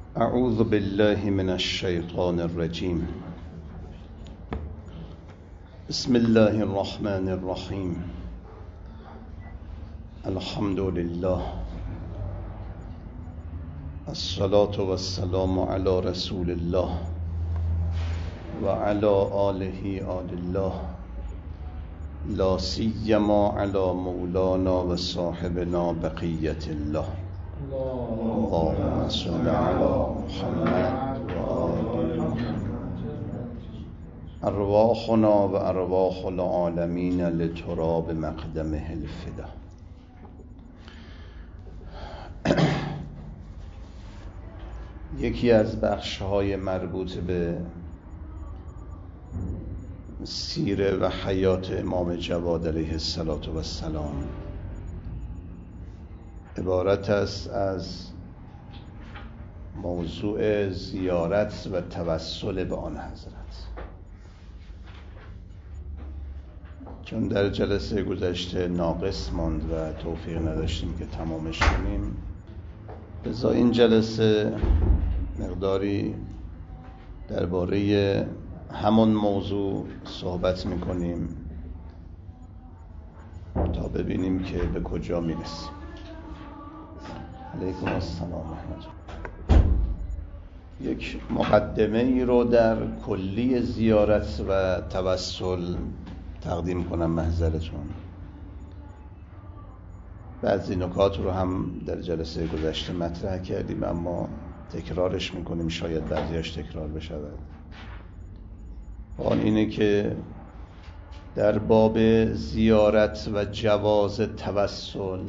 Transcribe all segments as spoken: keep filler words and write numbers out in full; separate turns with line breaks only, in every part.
اعوذ بالله من الشیطان الرجیم. بسم الله الرحمن الرحیم. الحمد لله، الصلاة والسلام علی رسول الله و علی آله آل الله، لا سیما علی مولانا و صاحبنا بقیت الله. اللهم صل علی محمد و آل محمد. ارواحنا و ارواح العالمین لتراب مقدمه الفدا. یکی از بخش‌های مربوط به سیره و حیات امام جواد علیه السلام عبارت است از موضوع زیارت و توسل به آن حضرت. چون در جلسه گذشته ناقص ماند و توفیق نداشتیم که تمامش کنیم، لذا این جلسه مقداری درباره همون موضوع صحبت میکنیم تا ببینیم که به کجا میرسیم. علیکم السلام ورحمت الله. یک مقدمه ای رو در کلی زیارت و توسل تقدیم کنم محضرتون. بعضی نکات رو هم در جلسه گذشته مطرح کردیم، اما تکرارش میکنیم، شاید بعضیاش تکرار بشود. آن اینه که در باب زیارت و جواز توسل،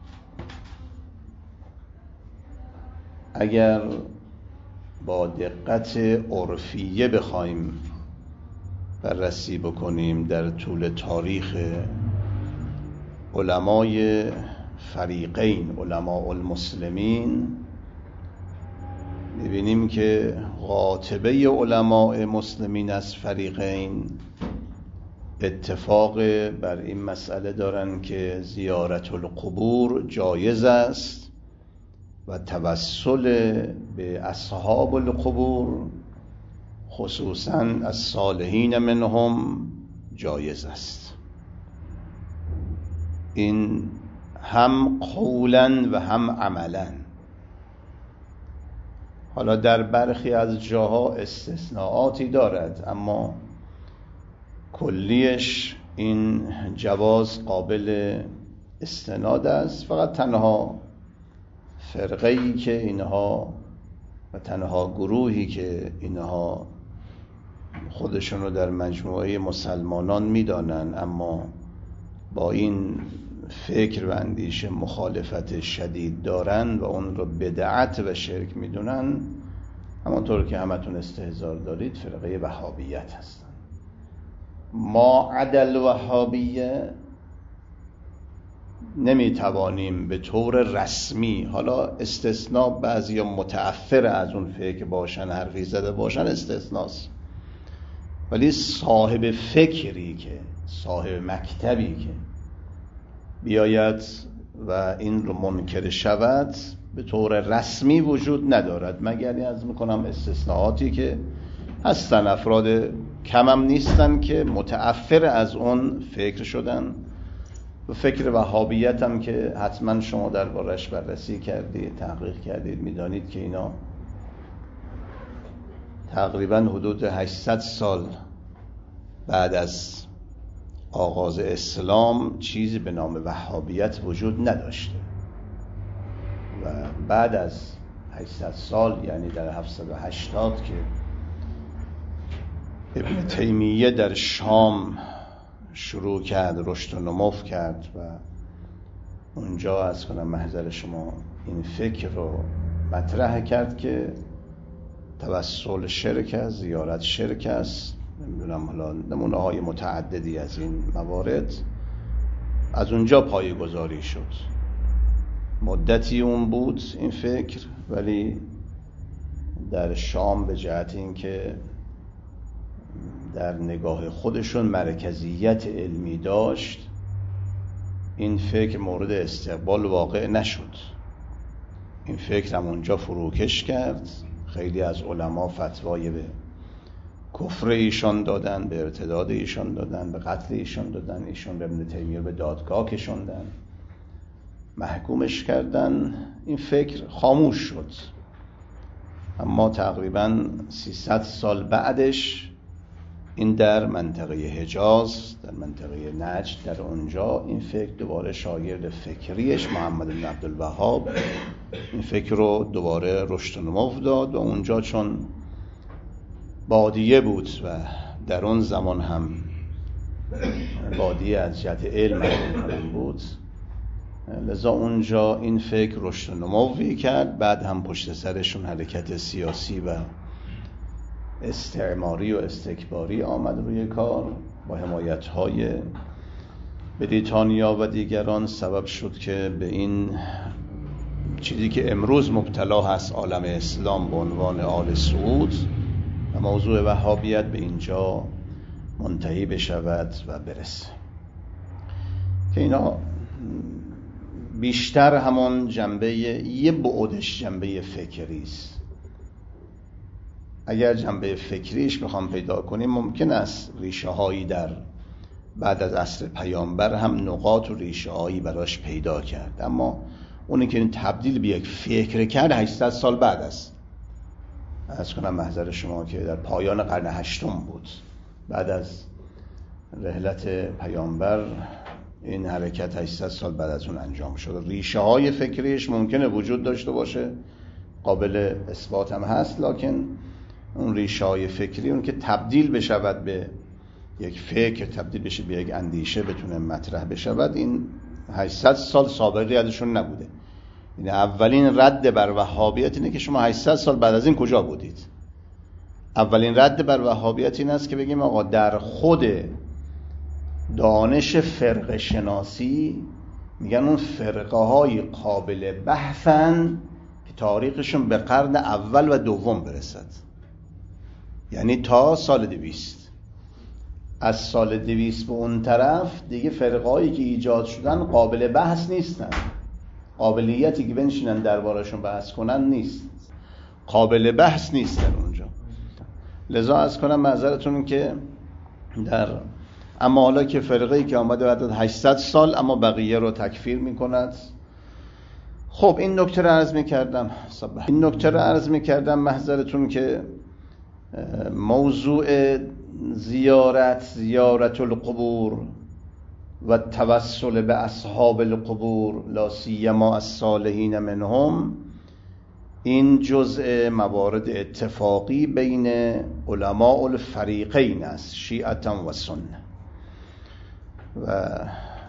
اگر با دقت عرفیه بخوایم بررسی بکنیم در طول تاریخ علمای فریقین، علماء المسلمین، می‌بینیم که قاطبه علماء مسلمین از فریقین اتفاق بر این مسئله دارن که زیارت القبور جایز است و توسل به اصحاب القبور خصوصاً از صالحین منهم جایز است. این هم قولاً و هم عملاً. حالا در برخی از جاها استثناءاتی دارد، اما کلیش این جواز قابل استناد است. فقط تنها فرقه‌ای که اینها و تنها گروهی که اینها خودشون رو در مجموعه مسلمانان میدانن اما با این فکر و اندیشه مخالفت شدید دارن و اون رو بدعت و شرک میدونن، همانطور که همتون استحضار دارید، فرقه وهابیت هستن. ما عدل وهابیه نمیتوانیم به طور رسمی، حالا استثناء بعضی متأثر از اون فکر باشن، حرفی زده باشن، استثناست، ولی صاحب فکری که صاحب مکتبی که بیاید و این رو منکر شود به طور رسمی وجود ندارد، مگر از میکنم استثناءاتی که هستن، افراد کمم نیستن که متأثر از اون فکر شدن. و فکر وهابیت هم که حتما شما دربارش بررسی کردید، تحقیق کردید، میدانید که اینا تقریبا حدود هشتصد سال بعد از آغاز اسلام چیزی به نام وهابیت وجود نداشته و بعد از هشتصد سال، یعنی در هفتصد و هشتاد، که ابن تیمیه در شام شروع کرد، رشد و نمو کرد و اونجا از کنم محضر شما این فکر رو مطرح کرد که توسل شرک است، زیارت شرک است. نمیدونم، حالا نمونه های متعددی از این موارد از اونجا پایه‌گذاری شد. مدتی اون بود این فکر، ولی در شام به جهت این که در نگاه خودشون مرکزیت علمی داشت، این فکر مورد استقبال واقع نشد. این فکر هم اونجا فروکش کرد خیلی از علما فتوای به کفر ایشان دادن، به ارتداد ایشان دادن، به قتل ایشان دادن. ایشان ابن تیمیه به دادگاه کشوندن، محکومش کردن. این فکر خاموش شد. اما تقریباً سیصد سال بعدش این در منطقه حجاز، در منطقه نجد، در اونجا این فکر دوباره شاگرد فکریش محمد بن عبدالوهاب این فکر رو دوباره رشد و نمو داد و اونجا چون بادیه بود و در اون زمان هم بادیه از جهت علم بود، لذا اونجا این فکر رشد و نموی کرد. بعد هم پشت سرشون حرکت سیاسی و استعماری و استکباری آمد روی کار با حمایت‌های بریتانیا و دیگران. سبب شد که به این چیزی که امروز مبتلا هست عالم اسلام به عنوان آل سعود و موضوع وهابیت به اینجا منتهی بشود و برسه، که اینا بیشتر همون جنبه یه بعدش جنبه فکری است. اگر جنبه فکریش بخوام پیدا کنیم ممکن است ریشه هایی در بعد از عصر پیامبر هم نقاط و ریشه هایی براش پیدا کرد، اما اونی که این تبدیل به یک فکر کرد هشتصد سال بعد است. از کنم محضر شما که در پایان قرن هشتم بود، بعد از رحلت پیامبر این حرکت هشتصد سال بعد از اون انجام شد. ریشه های فکریش ممکنه وجود داشته باشه، قابل اثبات هم هست، لکن اون ریشه های فکری اون که تبدیل بشود به یک فکر، تبدیل بشه به یک اندیشه، بتونه مطرح بشود، این هشتصد سال سابقی ازشون نبوده. این اولین رد بر وهابیت اینه که شما هشتصد سال بعد از این کجا بودید؟ اولین رد بر وهابیت این است که بگیم آقا در خود دانش فرقه شناسی میگن اون فرقه های قابل بحثن که تاریخشون به قرن اول و دوم برسد، یعنی تا سال دویست. از سال دویست به اون طرف دیگه فرقه هایی که ایجاد شدن قابل بحث نیستن، قابلیتی که بنشینن دربارشون بحث کنن نیست، قابل بحث نیستن اونجا. لذا از کنم معذرتون که در اما حالا که فرقه‌ای که آمده بعد از هشتصد سال اما بقیه رو تکفیر میکند. خب این نکته رو عرض میکردم این نکته رو عرض میکردم محضرتون که موضوع زیارت زیارت القبور و توسل به اصحاب القبور لا سیما الصالحین منهم، این جزء موارد اتفاقی بین علماء الفریقین است، شیعة و سنه. و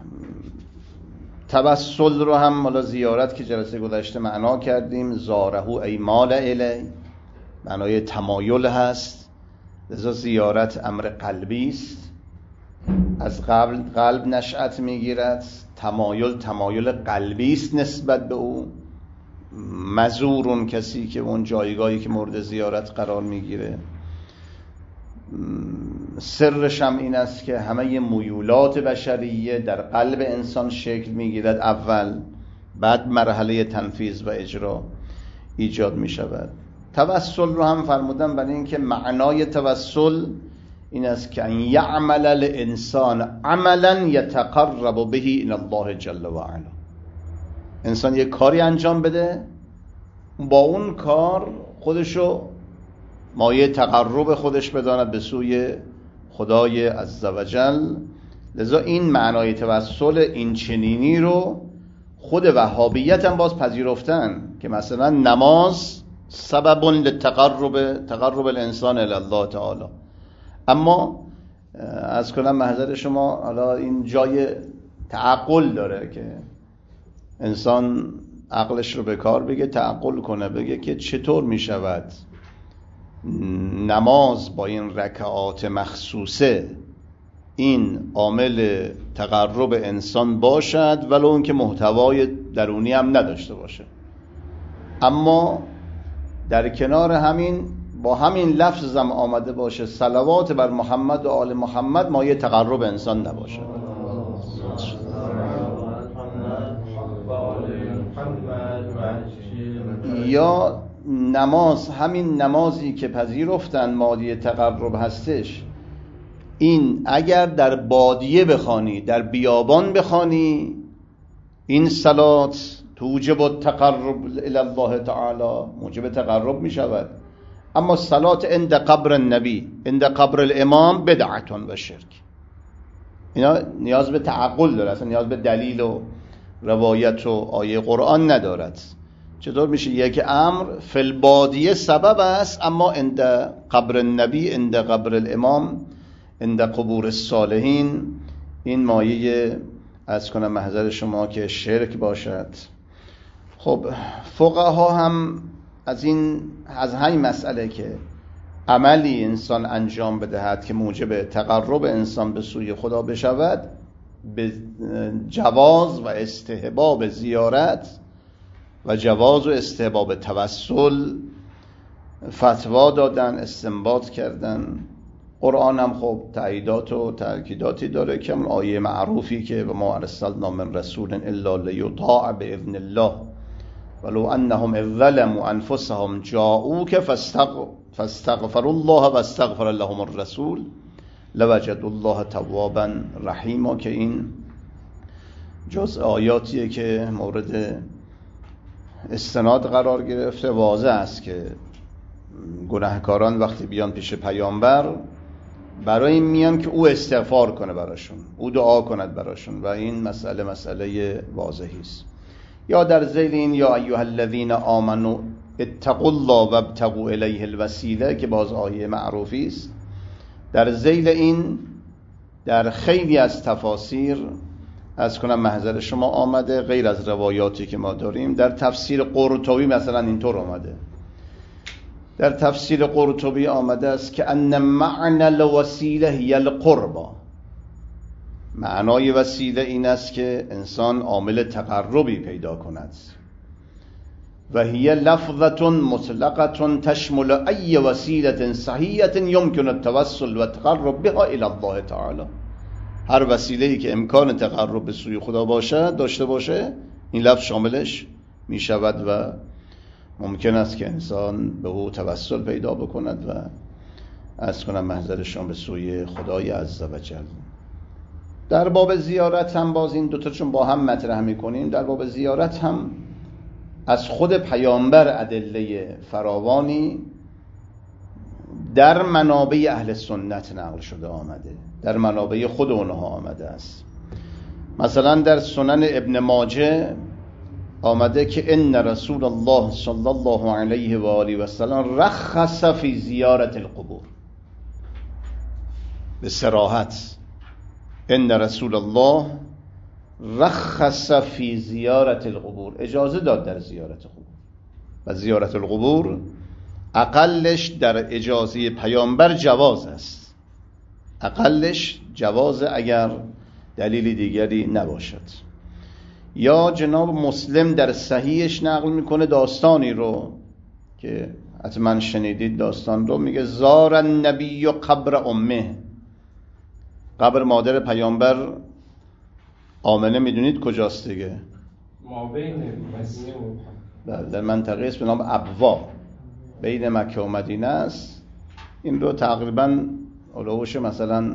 توسل رو هم مالا زیارت که جلسه گذشته معنا کردیم، زارهو ای مال الی، معنای تمایل هست. لذا زیارت امر قلبی است، از قبل قلب نشأت میگیرد. تمایل تمایل قلبی است نسبت به او. مزورون کسی که اون جایگاهی که مورد زیارت قرار میگیره. سرش هم این است که همه میولات بشریه در قلب انسان شکل میگیرد اول، بعد مرحله تنفیذ و اجرا ایجاد میشود. توسل رو هم فرمودن برای اینکه معنای توسل این است که ان یعمل الانسان عملا یتقرب به الی الله جل و علا، انسان یک کاری انجام بده، با اون کار خودشو مایه تقرب خودش بداند به سوی خدای عزوجل. لذا این معنای توسل این چنینی رو خود وهابیت هم باز پذیرفتن که مثلا نماز سبب لتقرب تقرب الانسان الی الله تعالی. اما از کنم محضر شما حالا این جای تعقل داره که انسان عقلش رو به کار بگه، تعقل کنه، بگه که چطور می شود نماز با این رکعات مخصوصه این عامل تقرب انسان باشد ولو اون که محتوای درونی هم نداشته باشه، اما در کنار همین با همین لفظ هم آمده باشه صلوات بر محمد و آل محمد مایه تقرب انسان نباشه. یا نماز همین نمازی که پذیرفتن مادی تقرب هستش، این اگر در بادیه بخوانی، در بیابان بخوانی، این صلات توجب التقرب الی الله تعالی، موجب تقرب می شود. اما صلات عند قبر النبی، عند قبر الامام بدعتون و شرک، اینا نیاز به تعقل داره، اصلا نیاز به دلیل و روایت و آیه قرآن ندارد. چطور میشه یک امر فی البادیه سبب است، اما عند قبر النبی، عند قبر الامام، عند قبور الصالحین این مایه از کنم محضر شما که شرک باشد. خب فقها هم از این از همین مسئله که عملی انسان انجام بدهد که موجب تقرب انسان به سوی خدا بشود، به جواز و استحباب زیارت و جواز و استحباب توسل فتوا دادن، استنباط کردن. قرآن هم خب تأییدات و تأکیداتی داره که اون آیه معروفی که و ما ارسلنا من رسول الا لیطاع باذن الله ولو انهم اذ ظلموا انفسهم جاءوك فاستغفروا الله واستغفر لهم الرسول لوجدوا الله توابا رحیما، که این جز آیاتیه که مورد استناد قرار گرفته. واضح است که گناهکاران وقتی بیان پیش پیامبر، برای این میان که او استغفار کنه براشون، او دعا کند براشون، و این مسئله مسئله واضحی است. یا در ذیل این یا ایها الذین آمنوا اتقوا الله وابتغوا الیه الوسیله که باز آیه معروفی است، در ذیل این در خیلی از تفاسیر از کنم محضر شما آمده، غیر از روایاتی که ما داریم. در تفسیر قرطبی مثلا اینطور آمده، در تفسیر قرطبی آمده است که ان معنی الوسیله هی القربا، معنای وسیله این است که انسان عامل تقربی پیدا کند، و هی لفظه مطلقه تشمل ای وسیله صحیحه یمکن التوسل و تقرب بها الی الله تعالی. هر وسیله‌ای که امکان تقرب به سوی خدا باشه داشته باشه، این لفظ شاملش می شود و ممکن است که انسان به او توسل پیدا بکند و از کنم محضرشان به سوی خدای عزوجل. در باب زیارت هم باز این دوتا چون با هم مطرح میکنیم، در باب زیارت هم از خود پیامبر ادله فراوانی در منابع اهل سنت نقل شده آمده، در منابع خود اونها آمده است. مثلا در سنن ابن ماجه آمده که ان رسول الله صلی الله علیه و آله و سلم رخص فی زیارت القبور، به صراحت ان رسول الله رخص فی زیارت القبور، اجازه داد در زیارت قبور. و زیارت القبور اقلش در اجازه پیامبر جواز است، اقلش جواز اگر دلیل دیگری نباشد. یا جناب مسلم در صحیحش نقل میکنه داستانی رو که حتما شنیدید، داستان رو میگه زار النبی قبر امه، قبر مادر پیامبر آمنه میدونید کجاست دیگه؟ مابین مدینه و در منطقه است به نام ابوا، بین مکه و مدینه است. این رو تقریبا علوش مثلا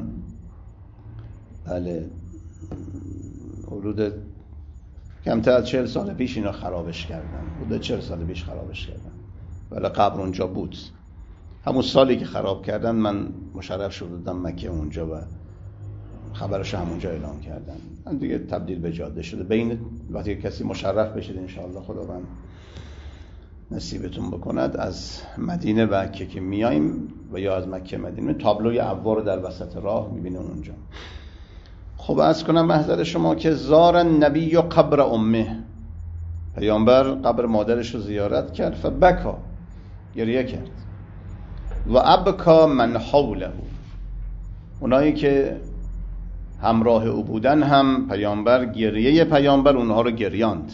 بله حدود کمتر از چهل سال پیش اینا خرابش کردن، حدود چهل سال پیش خرابش کردن، ولی قبر اونجا بود. همون سالی که خراب کردن من مشرف شدم مکه اونجا و خبرش همونجا اعلام کردن. من دیگه تبدیل به جاده شده. بین وقتی کسی مشرف بشید انشاءالله خداوند نصیبتون بکند، از مدینه و مکه که میایم و یا از مکه مدینه، تابلوی ابوا رو در وسط راه میبینه اونجا. خب عرض کنم محضر شما که زار النبی قبر امه، پیامبر قبر مادرش رو زیارت کرد، فبکا، گریه کرد، و ابکا من حوله، اونایی که همراه او بودن هم پیامبر گریه پیامبر اونها رو گریاند.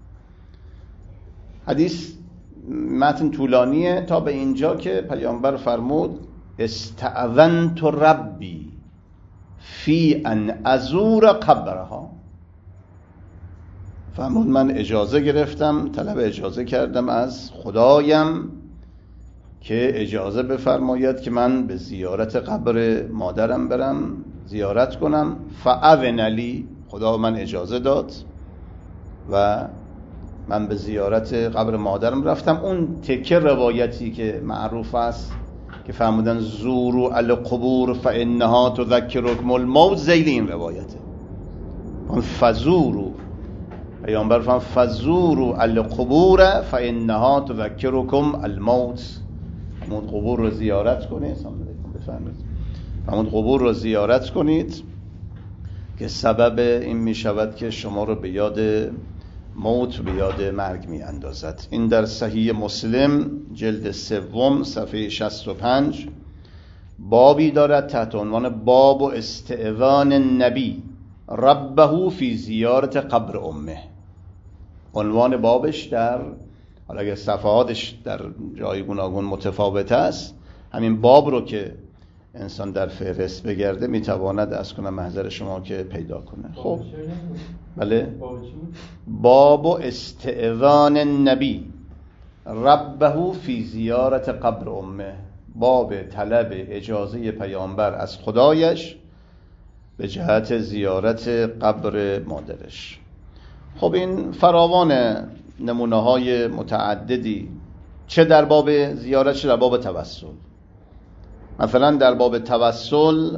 حدیث متن طولانیه تا به اینجا که پیامبر فرمود استأذنت ربی فی ان ازور قبرها، فرمود من اجازه گرفتم، طلب اجازه کردم از خدایم که اجازه بفرماید که من به زیارت قبر مادرم برم زیارت کنم. فاذن لی، خدا من اجازه داد و من به زیارت قبر مادرم رفتم. اون تکه روایتی که معروف است که فرمودن زوروا القبور فانها تذکرکم الموت، ذیل این روایته. فزوروا، پیامبر فرمود فزوروا القبور فانها تذکرکم الموت. فرمود قبور رو زیارت کنید، بفرمایید فرمود قبور رو زیارت کنید که سبب این می شود که شما رو به یاد موت، به یاد مرگ می اندازد. این در صحیح مسلم جلد سوم صفحه شصت و پنج بابی دارد تحت عنوان باب و استئذان نبی ربه فی زیارت قبر امه. عنوان بابش در، حالا اگر صفحاتش در جای گوناگون متفاوت است، همین باب رو که انسان در فهرست بگرده میتواند از کنم محضر شما که پیدا کنه. خب بله، باب استئذان النبی ربه فی زیارت قبر امه، باب طلب اجازه پیامبر از خدایش به جهت زیارت قبر مادرش. خب این فراوان نمونه های متعددی، چه در باب زیارت چه در باب توسل. مثلا در باب توسل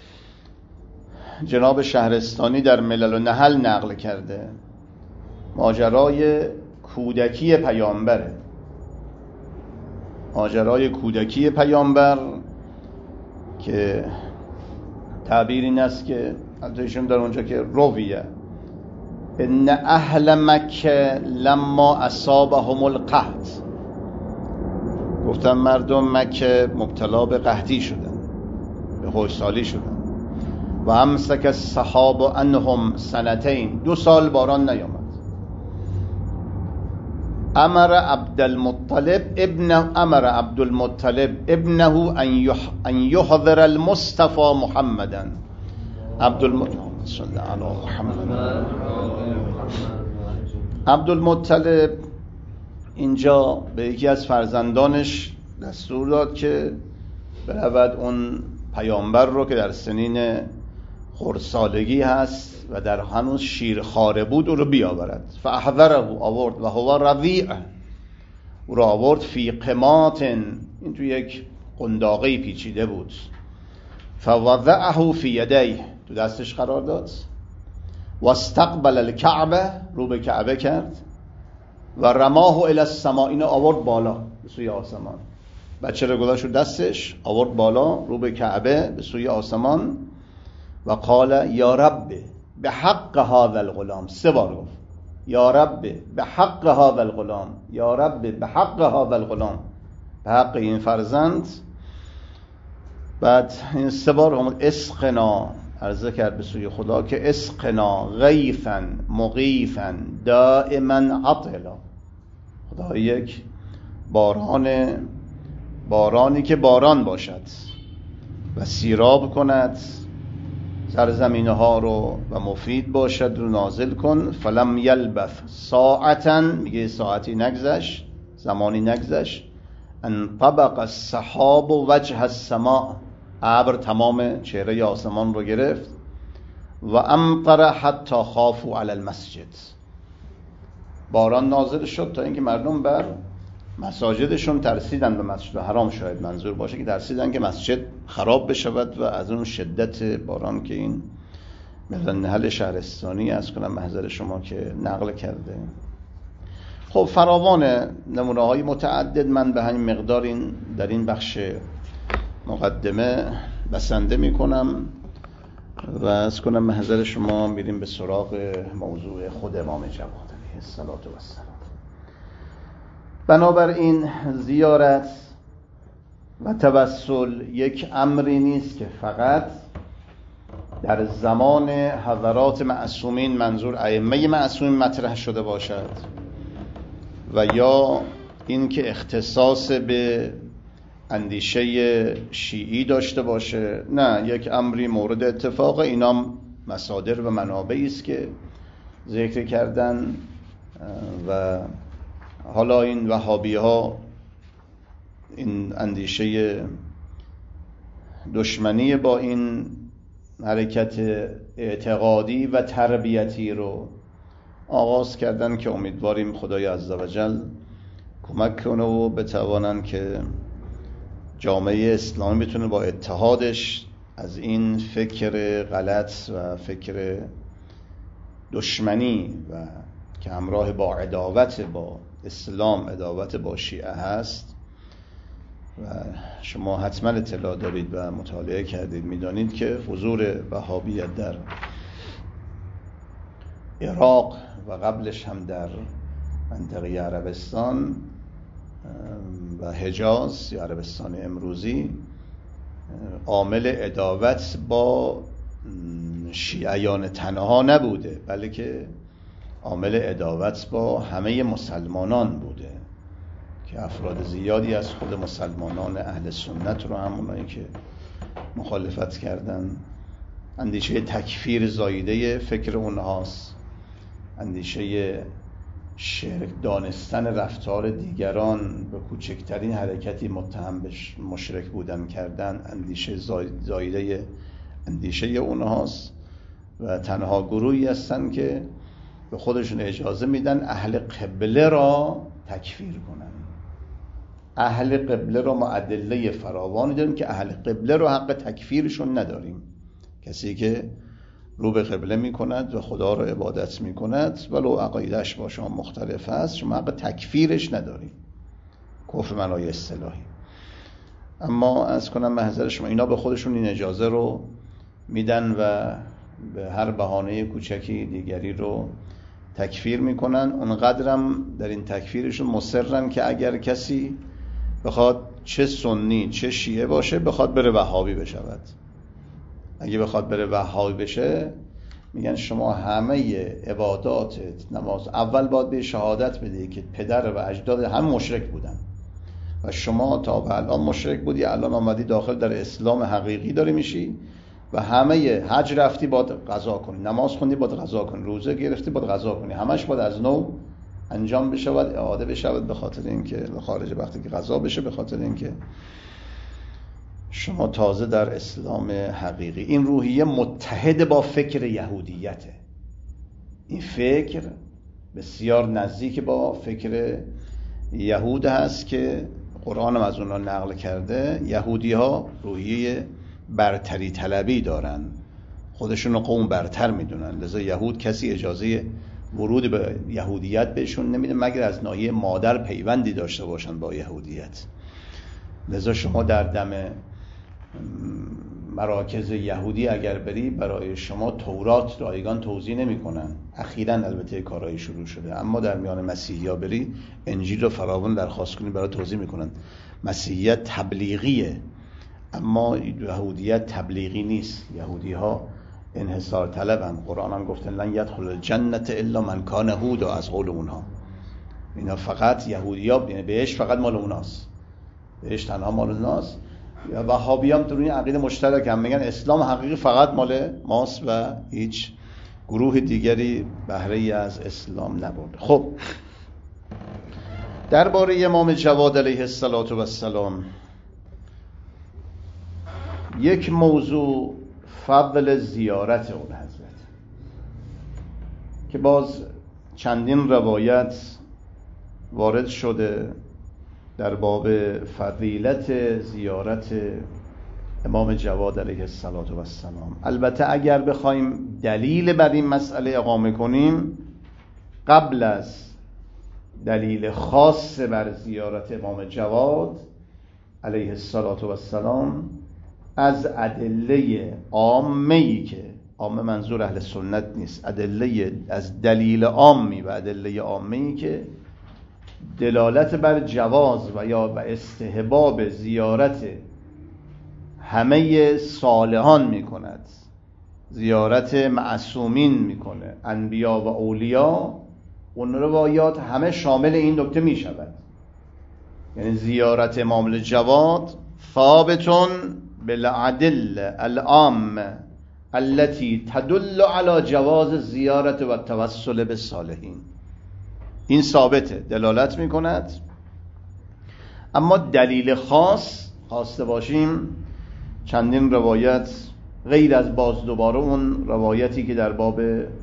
جناب شهرستانی در ملل و نحل نقل کرده ماجرای کودکی پیامبره، ماجرای کودکی پیامبر که تعبیر این است که ایشون در اونجا که رویه ان اهل مکه لما اصابهم القحط، گفتن مردم مکه مبتلا به قحطی شدن، به خشکسالی شدن. و امسک السحاب عنهم سنتین، دو سال باران نیامد. امر عبدالمطلب ابن امر عبدالمطلب ابنه ان يحضر المصطفى محمدا. عبدالمطلب صلی الله علی محمد. عبدالمطلب اینجا به یکی از فرزندانش دستور داد که برود اون پیامبر رو که در سنین خردسالگی هست و در هنوز شیرخواره بود او رو بیاورد. فاحضره، آورد، و هو رضیع، او رو آورد فی قمات، این تو یک قنداقی پیچیده بود. فوضعه فی یدیه، تو دستش قرار داد. و استقبل الکعبه، رو به کعبه کرد. و رماه الی السماء، اینو آورد بالا به سوی آسمان. بچه رو گذاشت رو دستش، آورد بالا رو به کعبه به سوی آسمان. و قال یا رب به حق هذا الغلام، سه بار گفت یا رب به حق هذا الغلام، یا رب به حق هذا الغلام، به حق این فرزند. بعد این سه بار هم اسقنا، عرضه کرد به سوی خدا که اسقنا غیثا مغیثا دائما عطلا، خدا یک باران، بارانی که باران باشد و سیراب کند سرزمینه ها رو و مفید باشد رو نازل کن. فلم یلبث ساعتا، میگه ساعتی نگذشت، زمانی نگذشت، ان طبق السحاب وجه السماء، ابر تمام چهره آسمان رو گرفت. و امطر حتی خافوا علی المسجد، باران نازل شد تا اینکه مردم بر مساجدشون ترسیدن، به مسجد حرام شاید منظور باشه، که ترسیدن که مسجد خراب بشود و از اون شدت باران که این ملل نحل شهرستانی از کنم محضر شما که نقل کرده. خب فراوان نمونه های متعدد، من به همین مقدار این در این بخش مقدمه بسنده می کنم و از کنم محضر شما میریم به سراغ موضوع خود امام جواد علیه الصلاة و السلام. بنابراین زیارت و توسل یک امری نیست که فقط در زمان حضرات معصومین، منظور ائمه معصومین، مطرح شده باشد و یا این که اختصاص به اندیشه شیعی داشته باشه. نه، یک امری مورد اتفاق. اینا مصادر و منابعی است که ذکر کردن و حالا این وهابی ها این اندیشه دشمنی با این حرکت اعتقادی و تربیتی رو آغاز کردن که امیدواریم خدای عزوجل کمک کنه و بتوانن که جامعه اسلامی بتونه با اتحادش از این فکر غلط و فکر دشمنی و که همراه با عداوت با اسلام، عداوت با شیعه هست و شما حتما اطلاع دارید و مطالعه کردید، میدانید که حضور وهابیت در عراق و قبلش هم در منطقه عربستان و حجاز یا عربستان امروزی عامل عداوت با شیعیان تنها نبوده، بلکه عامل عداوت با همه مسلمانان بوده که افراد زیادی از خود مسلمانان اهل سنت رو، همونایی که مخالفت کردن، اندیشه تکفیر زایده فکر اونهاست، اندیشه شرک دانستن رفتار دیگران به کوچکترین حرکتی متهم به مشرک بودن کردن، اندیشه زایده اندیشه اونهاست و تنها گروهی هستن که به خودشون اجازه میدن اهل قبله را تکفیر کنن. اهل قبله را ما ادله فراوانی داریم که اهل قبله را حق تکفیرشون نداریم. کسی که رو به قبله میکند و خدا را عبادت میکند ولو عقایدش با شما مختلف است، شما حق تکفیرش نداریم. کفر معنای اصطلاحی. اما از کنم محضر شما اینا به خودشون این اجازه رو میدن و به هر بهانه کوچکی دیگری رو تکفیر میکنن. اونقدرم در این تکفیرشون مصرن که اگر کسی بخواد چه سنی چه شیعه باشه بخواد بره وهابی بشود، اگه بخواد بره وهابی بشه میگن شما همه عباداتت نماز اول باید به شهادت بدی که پدر و اجداد هم مشرک بودن و شما تا به الان مشرک بودی، الان آمدی داخل در اسلام حقیقی داری میشی و همه حج رفتی باید قضا کنی، نماز خوندی باید قضا کنی، روزه گرفتی باید قضا کنی، همش باید از نو انجام بشود، اعاده بشود، به خاطر اینکه خارج وقتی که قضا بشه، به خاطر اینکه شما تازه در اسلام حقیقی. این روحیه متحد با فکر یهودیته. این فکر بسیار نزدیک با فکر یهود هست که قرآن هم از اونها نقل کرده. یهودی ها روحیه برتری طلبی دارن، خودشون رو قوم برتر میدونن، لذا یهود کسی اجازه ورود به یهودیت بهشون نمیده مگر از ناحیه مادر پیوندی داشته باشن با یهودیت. لذا شما در دم مراکز یهودی اگر بری برای شما تورات رایگان توضیح نمی کنن. اخیراً البته کارهای شروع شده، اما در میان مسیحی ها بری انجیل رو فراوان درخواست کنی برای توضیح میکنن. مسیحیت تبلیغیه اما یهودیت تبلیغی نیست. یهودی ها انحصار طلبن. قرآن هم گفتن لن یدخل الجنة الا من کان هودا، از قول اونها اینا فقط یهودی ها بهش فقط مال اوناست، بهش تنها مال اوناست. وهابی هم در این عقیده مشترک هم میگن اسلام حقیقی فقط مال ماست و هیچ گروه دیگری بهره از اسلام نبرده. خب درباره امام جواد علیه السلام یک موضوع فضل زیارت اون حضرت که باز چندین روایت وارد شده در باب فضیلت زیارت امام جواد علیه السلام. البته اگر بخوایم دلیل بر این مسئله اقامه کنیم، قبل از دلیل خاص بر زیارت امام جواد علیه السلام از ادله عامه‌ای که عامه منظور اهل سنت نیست، ادله از دلیل عامی و ادله عامه‌ای که دلالت بر جواز و یا و استحباب زیارت همه صالحان میکند، زیارت معصومین میکنه، انبیا و اولیاء، اون روایات همه شامل این نکته میشود. یعنی زیارت امام جواد ثابتون بالعدل العام التي تدل على جواز زیارت و توسل بالصالحین. این ثابته، دلالت میکند. اما دلیل خاص خواسته باشیم چندین روایت غیر از باز دوباره اون روایتی که در باب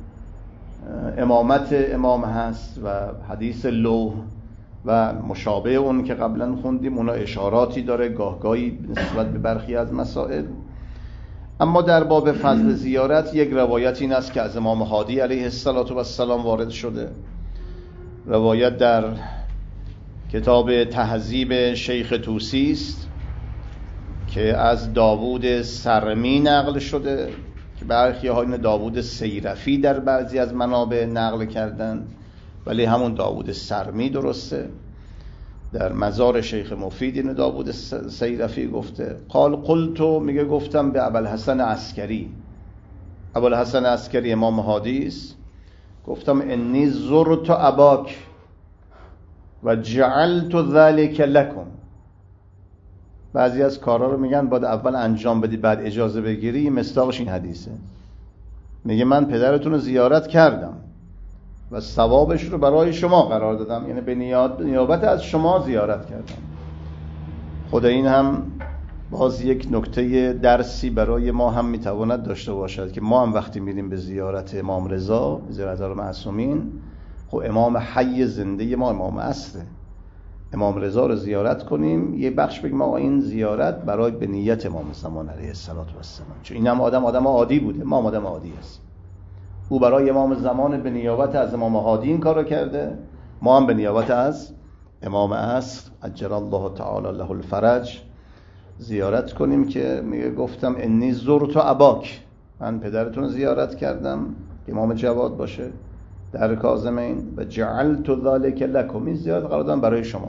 امامت امام هست و حدیث لوح و مشابه اون که قبلا خوندیم، اونا اشاراتی داره گاهگاهی نسبت به برخی از مسائل. اما در باب فضل زیارت یک روایت این است که از امام هادی علیه السلام وارد شده. روایت در کتاب تهذیب شیخ طوسی است که از داوود سرمی نقل شده که برخی ها این داوود سیرفی در بعضی از منابع نقل کردن، ولی همون داوود سرمی درسته. در مزار شیخ مفید این داوود سیرفی گفته. قال قلتو، میگه گفتم به ابوالحسن عسکری. ابوالحسن عسکری امام هادی است. گفتم انی زرت اباک و جعلت ذلك لکم. بعضی از کارا رو میگن باید اول انجام بدی بعد اجازه بگیری. مصداقش این حدیثه. میگه من پدرتون رو زیارت کردم و ثوابش رو برای شما قرار دادم، یعنی به نیابت از شما زیارت کردم. خود این هم باز یک نکته درسی برای ما هم میتواند داشته باشد که ما هم وقتی میریم به زیارت امام رضا، زیارت المعصومین، خب امام حی زنده ما، امام اصله، امام رضا رو زیارت کنیم، یه بخش بگیم آقا این زیارت برای به نیت امام زمان علیه السلام، چون این هم آدم آدم عادی بوده، ما هم آدم عادی هستیم. او برای امام زمان به نیابت از امام هادی این کارو کرده، ما هم به نیابت از امام عصر عجل الله تعالی له الفرج زیارت کنیم. که میگه گفتم انی زرت اباک، من پدرتون زیارت کردم که امام جواد باشه در کاظمین، و جعلت ذلك لکم، این زیارت قرار دادم برای شما.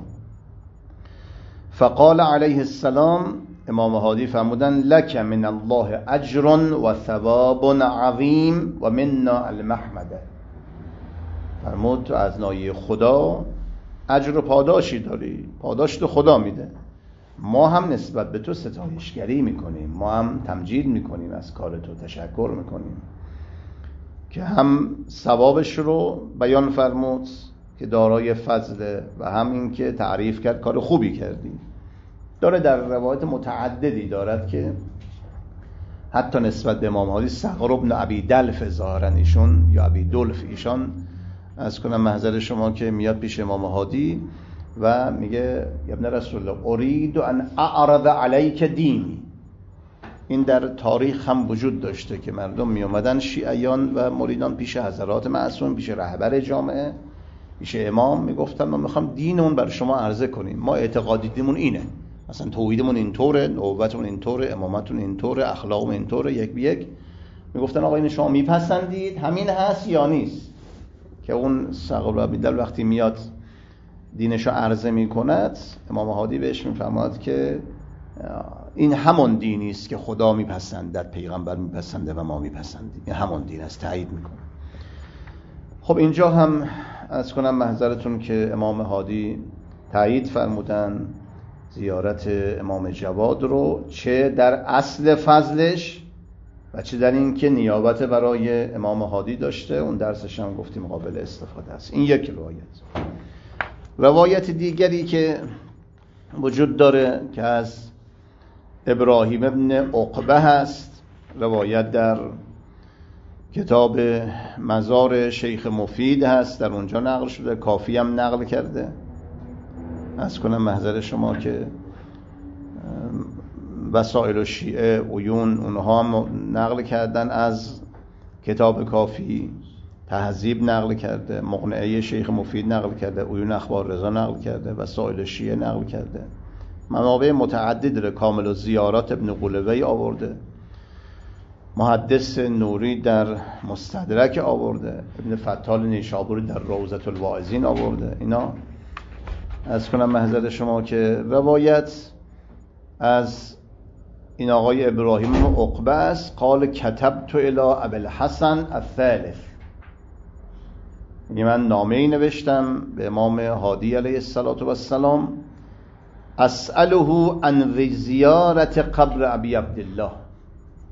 فقال علیه السلام، امام هادی فرمودن لک من الله اجر و ثواب عظیم و منا المحمده. فرمود تو از نایه خدا اجر و پاداشی داری، پاداش تو خدا میده، ما هم نسبت به تو ستایشگری میکنیم، ما هم تمجید میکنیم، از کار تو تشکر میکنیم. که هم ثوابش رو بیان فرمود که دارای فضله و هم این که تعریف کرد کار خوبی کردی. داره در روایت متعددی دارد که حتی نسبت به امام هادی صقر ابن ابی دلف ظاهرا ایشون یا ابی دلف ایشان از کنم محضر شما که میاد پیش امام هادی و میگه ابن رسول الله اريد ان اعرض عليك دینی. این در تاریخ هم وجود داشته که مردم می اومدن شیعیان و مریدان پیش حضرات معصوم، پیش رهبر جامعه، پیش امام، میگفتن ما میخوام دینمون بر شما عرضه کنیم، ما اعتقادیمون اینه، مثلا توحیدمون اینطوره، نبوتمون اینطوره، امامتون اینطوره، اخلاقمون اینطوره، یک به یک میگفتن آقا این شما میپسندید، همین هست یا نیست؟ که اون صقر و ابیدل وقتی میاد دینشو عرضه میکند، امام هادی بهش میفرماد که این همون دینی است که خدا میپسندد، پیغمبر میپسنده و ما میپسندیم، این همون دین است، تایید میکنه. خب اینجا هم از کنم محضرتون که امام هادی تایید فرمودن زیارت امام جواد رو، چه در اصل فضلش و چه در این که نیابت برای امام هادی داشته. اون درسش هم گفتیم قابل استفاده است. این یک روایت. روایت دیگری که وجود داره که از ابراهیم ابن عقبه هست، روایت در کتاب مزار شیخ مفید هست، در اونجا نقل شده، کافی هم نقل کرده. از کنم محضر شما که وسائل شیعه عیون اونها هم نقل کردن از کتاب کافی، تهذیب نقل کرده، مقنعه شیخ مفید نقل کرده، عیون اخبار رضا نقل کرده، وسائل شیعه نقل کرده، منابع متعدد رو کامل و زیارات ابن قلوی آورده، محدث نوری در مستدرک آورده، ابن فتال نیشابوری در روضة الواعظین آورده. اینا از کنم محضر شما که روایت از این آقای ابراهیم عقبه است. قال کتبت الی ابی الحسن الثالث، یعنی من نامه‌ای نوشتم به امام هادی علیه السلام اسأله عن زیارت قبر ابی عبدالله،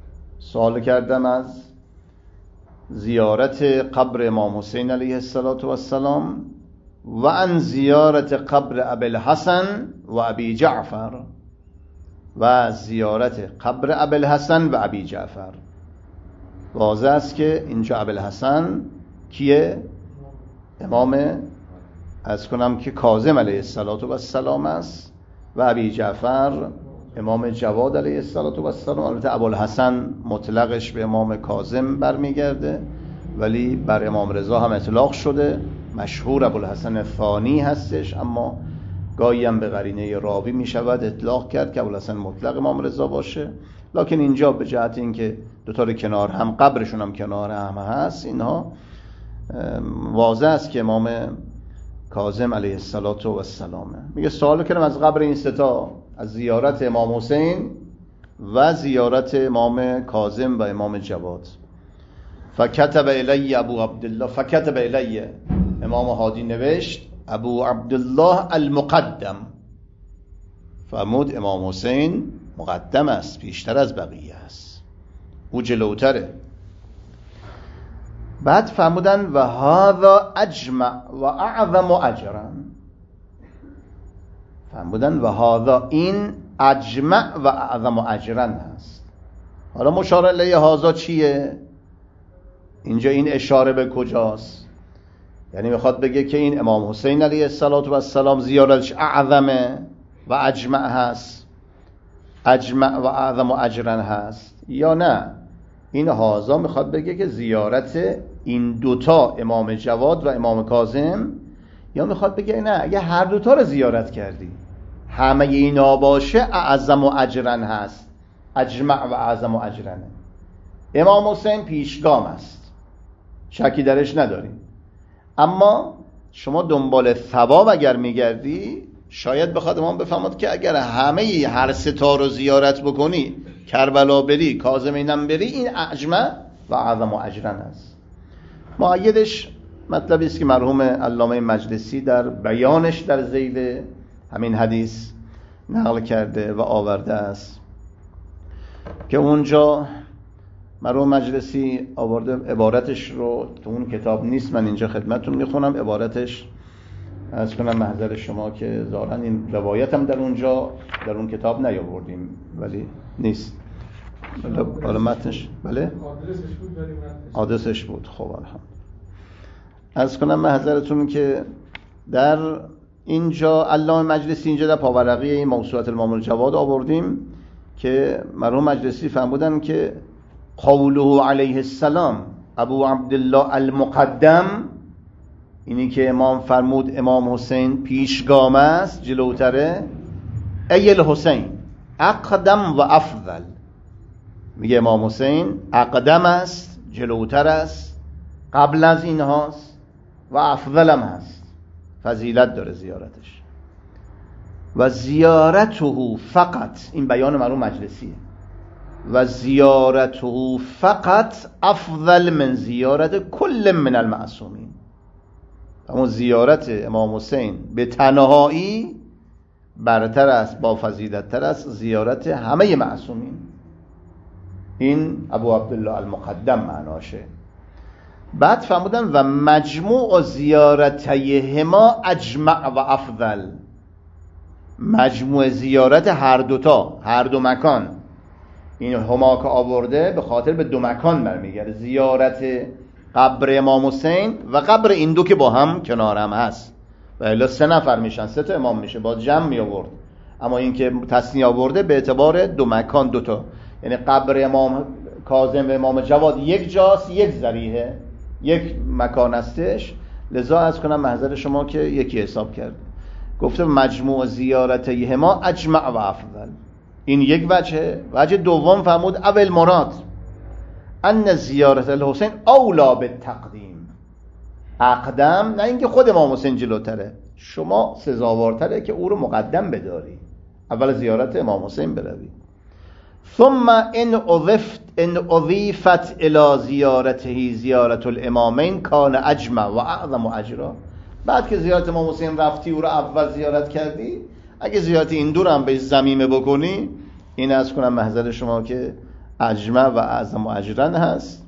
سوال کردم از زیارت قبر امام حسین علیه السلام و عن زیارت قبر ابی الحسن و ابی جعفر و زیارت قبر ابی الحسن و ابی جعفر. واضح است که اینجا ابی الحسن کیه؟ امام از کنم که کاظم علیه السلام است و ابی جعفر امام جواد علیه السلام. البته ابوالحسن مطلقش به امام کاظم برمیگرده ولی بر امام رضا هم اطلاق شده، مشهور ابوالحسن ثانی هستش، اما گاهی هم به قرینه راوی می شود اطلاق کرد که ابوالحسن مطلق امام رضا باشه. لکن اینجا به جهت اینکه دو تا کنار هم قبرشون هم کنار هم هست، اینها واضح است که امام کاظم علیه السلام. میگه سوال کردم از قبر این ستا، از زیارت امام حسین و زیارت امام کاظم و امام جواد. فکتب الی ابو عبدالله فکتب الی امام هادی نوشت ابو عبدالله المقدم، فرمود امام حسین مقدم است، پیشتر از بقیه است، او جلوتره. بعد فرمودن و هذا اجمع و اعظم اجرا، فرمودن و هذا این اجمع و اعظم اجرا هست. حالا مشار الیه هذا چیه؟ اینجا این اشاره به کجاست؟ یعنی میخواد بگه که این امام حسین علیه السلام زیارتش اعظمه و اجمع هست، اجمع و اعظم اجرا هست، یا نه این هازا میخواد بگه که زیارت این دوتا امام جواد و امام کاظم، یا میخواد بگه نه اگه هر دوتا رو زیارت کردی همه اینا باشه اعظم و اجرا هست، اجمع و اعظم و اجرانه. امام حسین پیشگام است، شکی درش نداریم، اما شما دنبال ثواب اگر میگردی شاید بخواد امام بفهمد که اگر همه هر سه تا رو زیارت بکنی، کربلا بری، کاظم اینم بری، این اجمع و اعظم و اجرن است. مؤیدش مطلبی است که مرحوم علامه مجلسی در بیانش در ذیل همین حدیث نقل کرده و آورده است که اونجا مرحوم مجلسی آورده عبارتش رو، تو اون کتاب نیست، من اینجا خدمتتون میخونم عبارتش، از کنم محضر شما که ظاهرا این روایت هم در اونجا در اون کتاب نیاوردیم ولی نیست. حالا متنش بله آدرسش بود. خب الحمد. از کنم محضرتون که در اینجا علامه مجلسی اینجا در پاورقی این موسوعه الامام الجواد آوردیم که مرحوم مجلسی فرمودن که قوله علیه السلام ابو عبدالله المقدم، اینی که امام فرمود امام حسین پیشگام است، جلوتره، ای الحسین اقدم و افضل، میگه امام حسین اقدم است، جلوتر است، قبل از این هاست و افضل هم هست، فضیلت داره زیارتش. و زیارته فقط، این بیان مرحوم مجلسیه، و زیارته فقط افضل من زیارت کل من المعصومین، اما زیارت امام حسین به تنهایی برتر است، با فضیلت تر است زیارت همه معصومین. این ابو عبدالله المقدم معناشه. بعد فرمودن و مجموع زیارتیهما اجمع و افضل، مجموع زیارت هر دوتا، هر دو مکان، این هما که آورده به خاطر به دو مکان برمیگرده، زیارت قبر امام حسین و قبر این دو که با هم کنار هم هست، و الا سه نفر میشن، سه تا امام میشه، با جمع می آورد، اما این که تثنیه آورده به اعتبار دو مکان، دو تا، یعنی قبر امام کاظم و امام جواد یک جاست، یک ذریحه، یک مکان هستش، لذا از کنم محضر شما که یکی حساب کرد. گفته مجموع زیارتیهما اجمع و افضل، این یک وجه. وجه دوم فرمود اول مراد ان زیارت الحسین اولا به تقدیم، اقدم، نه اینکه خود امام حسین جلوتره، شما سزاوارتره که او رو مقدم بداری، اول زیارت امام حسین بروی. ثم ان اضفت ان اضیفت الى زیارته زیارت الامامین کان اجمع و اعظم اجرا، بعد که زیارت امام حسین رفتی او رو اول زیارت کردی، اگه زیارت این دور هم به زمینه بکنی، این از کنم محضر شما که اجمع و اعظم اجرا هست.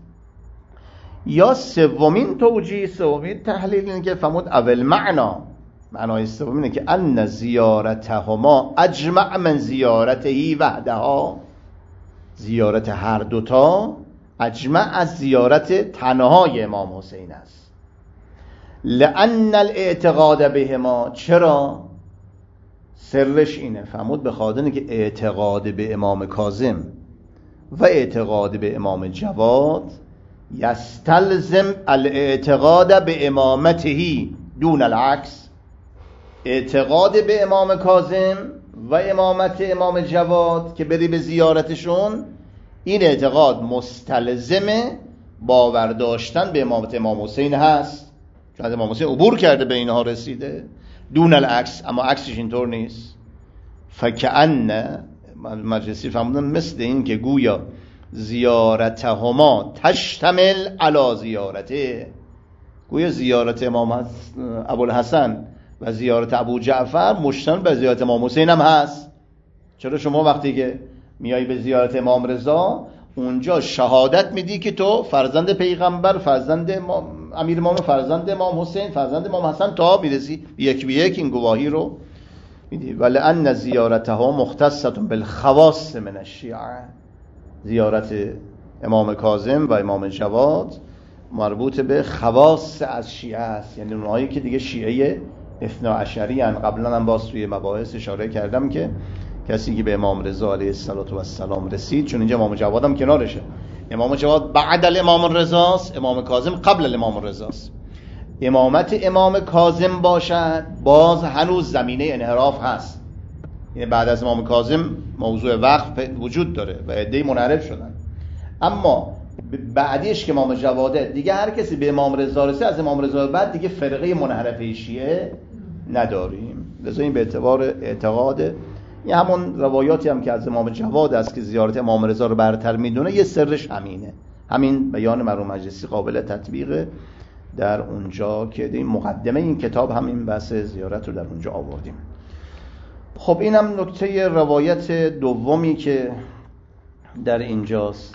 یا سومین توجیه، سومین تحلیل اینه که فرمود اول معنا، معنای سوم اینه که ان زیارتهما اجمع من زیارتهی وحدها، زیارت هر دوتا اجمع از زیارت تنهای امام حسین است. لأن الاعتقاد بهما، چرا؟ سرش اینه، فرمود به خاطر اینه که اعتقاد به امام کاظم و اعتقاد به امام جواد یستلزم الاعتقاد به امامته دون العکس. اعتقاد به امام کاظم و امامت امام جواد که بری به زیارتشون، این اعتقاد مستلزم باور داشتن به امامت امام حسین هست، چون امام حسین عبور کرده به اینها رسیده. دون العکس، اما عکسش اینطور نیست. فکأن مجلسی فرمودن مثل این که گویا زیارتهما تشتمل علی زیارته، گویا زیارت امام ابوالحسن و زیارت ابو جعفر مشتمل به زیارت امام حسین هم هست. چرا شما وقتی که میای به زیارت امام رضا اونجا شهادت میدی که تو فرزند پیغمبر، فرزند امام امیر المومنین، فرزند امام حسین، فرزند امام حسن، تا میرسی یک به یک این گواهی رو میدی. ولأن زیارتها مختصة بالخواص من الشیعه، زیارت امام کاظم و امام جواد مربوط به خواص از شیعه است، یعنی اونهایی که دیگه شیعه اثنا عشری ان. قبلا هم باز توی مباحث اشاره کردم که کسی که به امام رضا علیه السلام رسید، چون اینجا امام جواد هم کنارشه، امام جواد بعد الامام رضاست، امام کاظم قبل الامام رضاست. امامت امام کاظم باشد باز هنوز زمینه انحراف هست، یعنی بعد از امام کاظم موضوع وقف وجود داره و عده‌ای منحرف شدن. اما بعدیش که امام جواده دیگه هر کسی به امام رضا رسید، از امام رضا بعد دیگه فرقه منحرفه شیعه نداریم. لذا این به اعتبار اعتقاد، یه همون روایاتی هم که از امام جواد است که زیارت امام رضا رو برتر میدونه، یه سرش همینه. همین بیان مرحوم مجلسی قابل تطبیقه در اونجا که این مقدمه این کتاب همین بحث زیارت رو در اونجا آوردیم. خب اینم نکته روایت دومی که در اینجاست.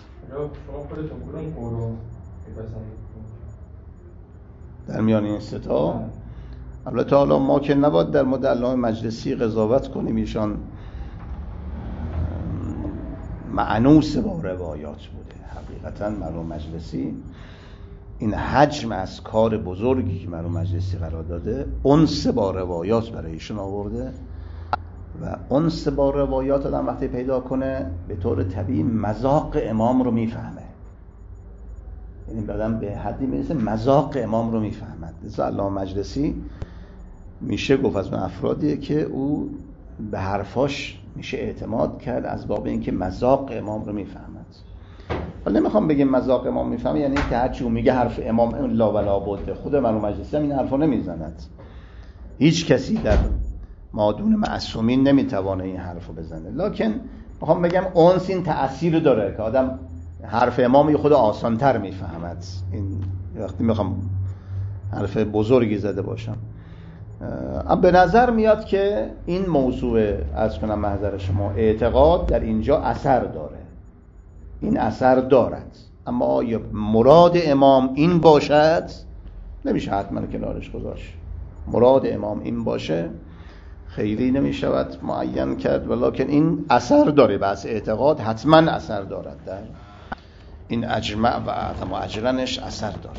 در میان این ستا البته حالا ما که نباید در مورد علامه مجلسی قضاوت کنیم، ایشان مأنوس با روایات بوده. حقیقتا مرحوم مجلسی این حجم از کار بزرگی که مرحوم مجلسی قرار داده، انس با روایات برای ایشون آورده و انس با روایات آدم وقتی پیدا کنه به طور طبیعی مذاق امام رو میفهمه، یعنی بعدم به حدی میرسه مذاق امام رو میفهمد. لذا علامه مجلسی میشه گفت از اون افرادیه که او به حرفاش میشه اعتماد کرد از باب اینکه مذاق امام رو میفهمد. ولی نمیخوام بگیم مذاق امام میفهمه یعنی که هرچی اون میگه حرف امام لا ولا بده. خود مرحوم مجلسی هم این حرفو نمیزند، هیچ کسی در مادون معصومین نمیتوانه این حرفو بزنه. لکن میخوام بگم اونس این تأثیر داره که آدم حرف امام خود آسانتر میفهمد. این وقتی میخوام حرف بزرگی زده باشم، اما به نظر میاد که این موضوع از کنم محضر شما اعتقاد در اینجا اثر داره، این اثر دارد. اما یا مراد امام این باشد نمیشه حتما کنارش گذاشت. مراد امام این باشه خیلی نمیشود معین کرد، ولکن این اثر داره. بحث اعتقاد حتما اثر دارد، در این اجمع و اعظم اجرنش اثر داره.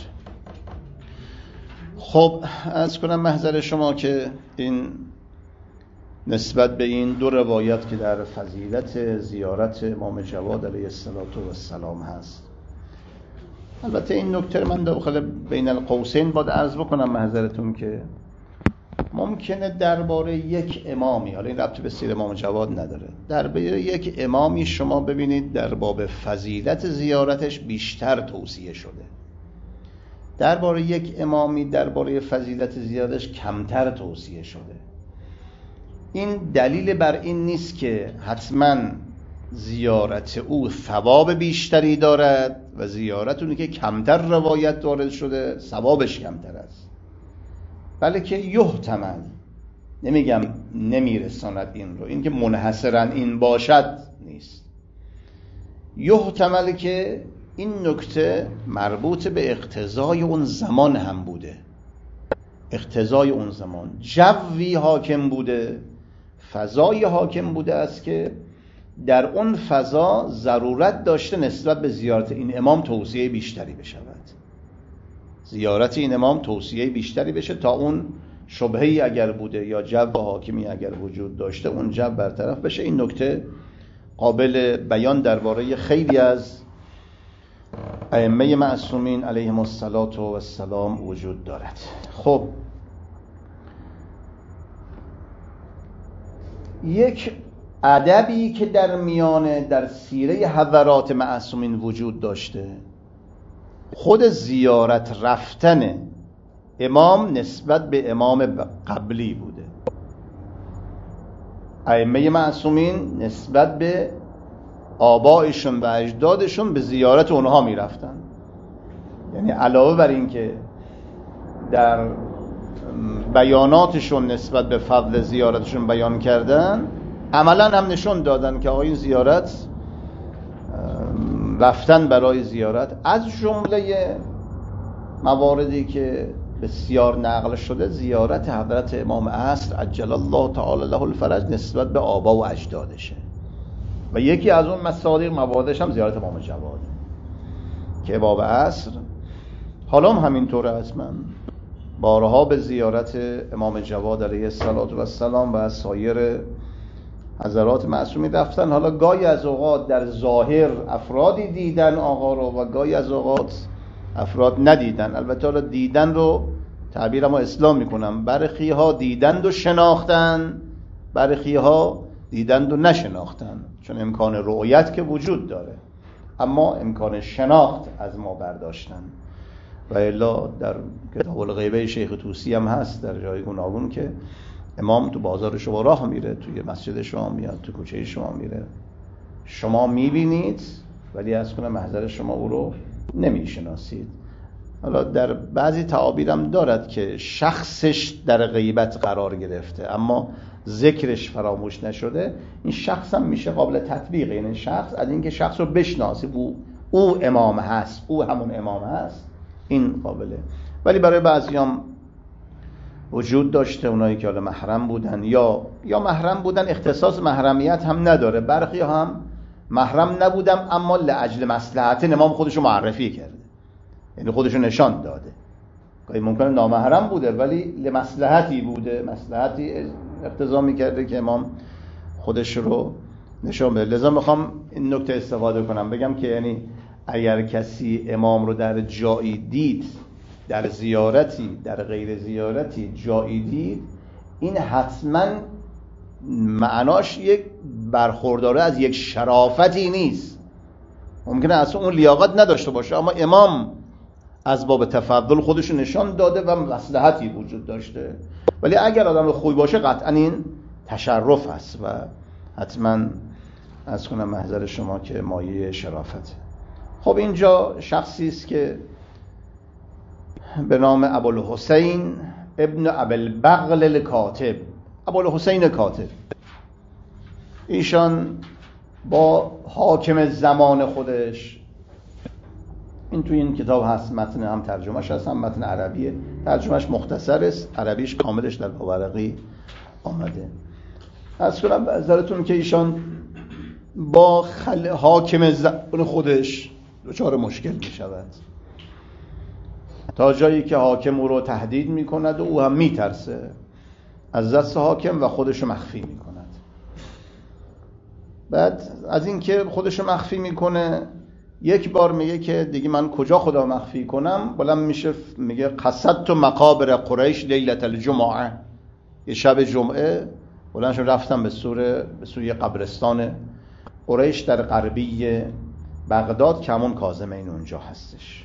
خب از کنم محضر شما که این نسبت به این دو روایت که در فضیلت زیارت امام جواد علیه السلام هست. البته این نکته من داخل بین القوسین باید عرض بکنم محضرتون که ممکنه درباره یک امامی، حالا این ربط به سیر امام جواد نداره، درباره یک امامی شما ببینید در باب فضیلت زیارتش بیشتر توصیه شده، درباره یک امامی درباره فضیلت زیارتش کمتر توصیه شده. این دلیل بر این نیست که حتما زیارت او ثواب بیشتری دارد و زیارت اونی که کمتر روایت وارد شده ثوابش کمتر است، بلکه یحتمل، نمیگم نمیرساند این رو، این که منحصرا این باشد نیست. یحتمل که این نکته مربوط به اقتضای اون زمان هم بوده، اقتضای اون زمان جوی حاکم بوده، فضای حاکم بوده است که در اون فضا ضرورت داشته نسبت به زیارت این امام توصیه بیشتری بشود، زیارت این امام توصیه بیشتری بشه تا اون شبهه‌ای اگر بوده یا جو حاکمی اگر وجود داشته اون جو برطرف بشه. این نکته قابل بیان درباره خیلی از ائمه معصومین علیهم السلام وجود دارد. خب یک ادبی که در میان در سیره حضرات معصومین وجود داشته خود زیارت رفتن امام نسبت به امام قبلی بوده. ائمه معصومین نسبت به آبائشون و اجدادشون به زیارت اونها می رفتن، یعنی علاوه بر این که در بیاناتشون نسبت به فضل زیارتشون بیان کردن، عملا هم نشون دادن که آقا این زیارت رفتن برای زیارت از جمله مواردی که بسیار نقل شده زیارت حضرت امام عصر عجل الله تعالی له الفرج نسبت به آبا و اجدادشه و یکی از اون مصادیق مواردش هم زیارت امام جواد که باب عصر حالا هم همینطوره. اصلا بارها به زیارت امام جواد علیه السلام و سایر حضرات معصومین رفتن. حالا گاهی از اوقات در ظاهر افرادی دیدن آقا رو و گاهی از اوقات افراد ندیدن. البته حالا دیدن رو تعبیر ما اسلام میکنم، برخی ها دیدند و شناختن، برخی ها دیدند و نشناختن، چون امکان رؤیت که وجود داره اما امکان شناخت از ما برداشتن. و الا در کتاب الغیبه شیخ طوسی هم هست در جای گوناگون که امام تو بازار شما راه میره، توی مسجد شما میاد، تو کوچه شما میره، شما میبینید ولی از کنه محضر شما او رو نمیشناسید. حالا در بعضی تعابیرم دارد که شخصش در غیبت قرار گرفته اما ذکرش فراموش نشده، این شخص هم میشه قابل تطبیق، یعنی شخص از اینکه شخص رو بشناسی او او امام هست، او همون امام هست، این قابله. ولی برای بعضی هم وجود داشته اونایی که حالا محرم بودن یا یا محرم بودن، اختصاص محرمیت هم نداره، برخی هم محرم نبودم اما لاجل مصلحت امام خودشو معرفی کرده، یعنی خودشو نشان داده. گاهی ممکنه نامحرم بوده ولی لمصلحتی بوده، مصلحتی اقتضا میکرده که امام خودش رو نشان بده. لذا میخوام این نکته استفاده کنم بگم که یعنی اگر کسی امام رو در جایی دید، در زیارتی در غیر زیارتی جایی دید، این حتما معناش یک برخورداره از یک شرافتی نیست. ممکنه اصلا اون لیاقت نداشته باشه اما امام از باب تفضل خودشو نشان داده و مصلحتی وجود داشته. ولی اگر آدم خوبی باشه قطعا این تشرف است و حتما از کنم محضر شما که مایه شرافته. خب اینجا شخصی است که به نام ابوالحسین ابن ابوالبغل الکاتب، ابوالحسین کاتب، ایشان با حاکم زمان خودش، این توی این کتاب هست، متن هم ترجمهش هست هم متن عربیه، ترجمهش مختصر است، عربیش کاملش در باورقی آمده. از کنم به نظرتون که ایشان با خل... حاکم زمان خودش دچار مشکل می شود تا جایی که حاکم او رو تهدید می کند و او هم می ترسه از دست حاکم و خودشو مخفی می کند. بعد از این که خودشو مخفی می کنه یک بار میگه که دیگه من کجا خدا مخفی کنم، بلند میشه میگه قصدت مقابر قریش لیلة الجمعه، یه شب جمعه بلند شدم رفتم به سوی به سوی قبرستان قریش در غربی بغداد که همون کاظمین اونجا هستش.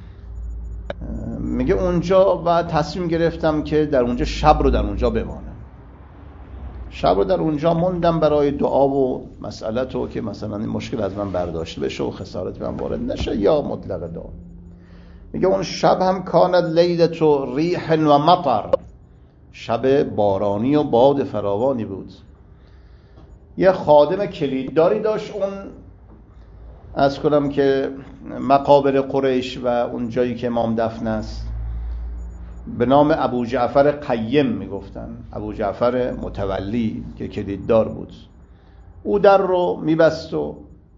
میگه اونجا و تصمیم گرفتم که در اونجا شب رو در اونجا بمانم. شب رو در اونجا موندم برای دعا و مسئلت رو که مثلا این مشکل از من برداشته بشه و خسارت من وارد نشه یا مطلق دعا. میگه اون شب هم کانت لیلة ریح و مطر، شب بارانی و باد فراوانی بود. یه خادم کلیدداری داشت اون عرض کنم که مقابر قریش و اون جایی که امام دفن است به نام ابو جعفر قیم میگفتن، ابو جعفر متولی که کلیددار بود. او در رو میبست و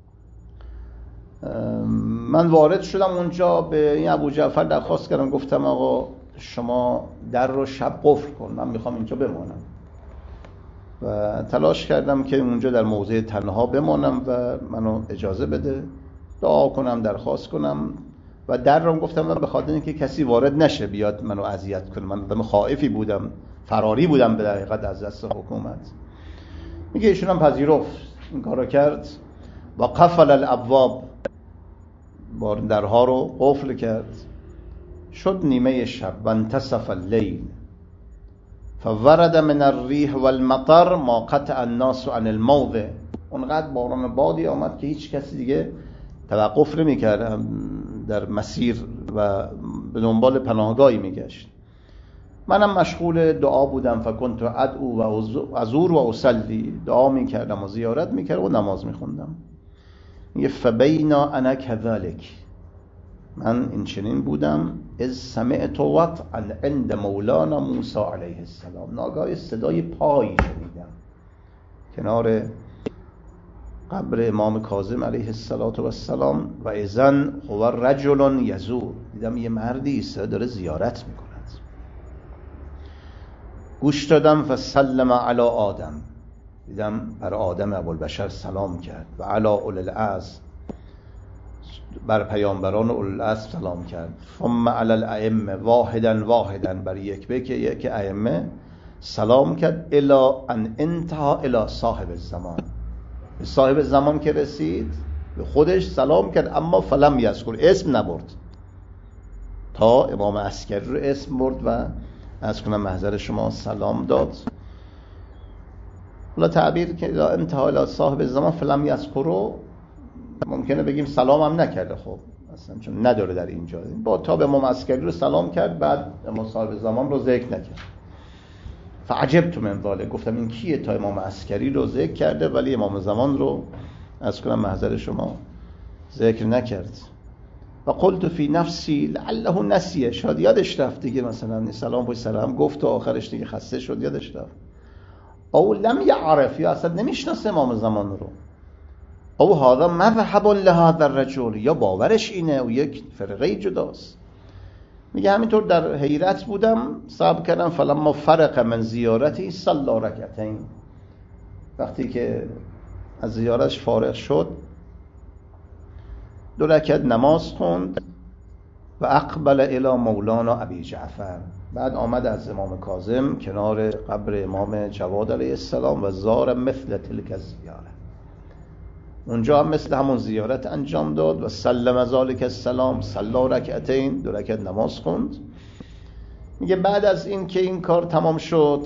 من وارد شدم اونجا، به این ابو جعفر درخواست کردم، گفتم آقا شما در رو شب قفل کن، من میخوام اینجا بمانم و تلاش کردم که اونجا در موضع تنها بمانم و منو اجازه بده دعا کنم، درخواست کنم و در رو گفتم من به خاطر اینکه کسی وارد نشه بیاد منو اذیت کنه، من آدم خائفی بودم، فراری بودم به حقیقت از دست حکومت. میگه ایشون هم پذیرفت، این کارو کرد و قفل الابواب، بار درها رو قفل کرد. شد نیمه شب و انتصف اللیل فورد من الریح والمطر ما قطع الناس عن الموضع. اونقدر باران بادی آمد که هیچ کسی دیگه توقف نمی‌کرد در مسیر و به دنبال پناهگاهی میگشت. منم مشغول دعا بودم، فکنت ادعو و ازور و اصلی، دعا میکردم و زیارت میکردم و نماز میخوندم. میگه فبینا انا کذالک، من این چنین بودم، از سمعت وطئا عند مولانا موسی علیه السلام، ناگاه صدای پای شنیدم کنار قبر امام کاظم علیه السلام و اذن هو رجل یزور، دیدم یه مردی ایستاده داره زیارت میکند. گوش دادم فسلم علی آدم، دیدم بر آدم ابوالبشر سلام کرد و علی اولی العزم، بر پیامبران اولی العزم سلام کرد. ثم علی الائمه واحدا واحدا، بر یک به یک ائمه سلام کرد. الی ان انتهى الی صاحب الزمان، به صاحب زمان که رسید به خودش سلام کرد، اما فلم یذکر، اسم نبرد، تا امام عسکری رو اسم برد و از کنم محضر شما سلام داد. حالا تعبیر که اذا انتهى الی صاحب زمان فلم یذکر، ممکنه بگیم سلام هم نکرده، خب اصلا چون نداره در اینجا، با تا به امام عسکری رو سلام کرد، بعد امام صاحب زمان رو ذکر نکرد. فعجبت من ذلک، گفتم این کیه تا امام عسکری رو ذکر کرده ولی امام زمان رو از کنم محضر شما ذکر نکرد. و قلت فی نفسی لعله نسیه، شاید یادش رفت دیگه، مثلا سلام پشت سر هم گفت و آخرش دیگه خسته شد یادش رفت. او لم یعرف، یا اصلا نمیشناسه امام زمان رو. او هذا مذهب لهذا الرجل، یا باورش اینه و یک فرقه جداست. میگه همینطور در حیرت بودم، صبر کردم. فلما فرق من زیارتی صلی رکعتین، وقتی که از زیارتش فارغ شد دو رکعت نماز خوند و اقبل الی مولانا ابی جعفر، بعد آمد از امام کاظم کنار قبر امام جواد علیه السلام و زار مثل تلک الزیاره، اونجا هم مثل همون زیارت انجام داد و سلم ذالک السلام صلی رکعتین، دو رکعت نماز خوند. میگه بعد از این که این کار تمام شد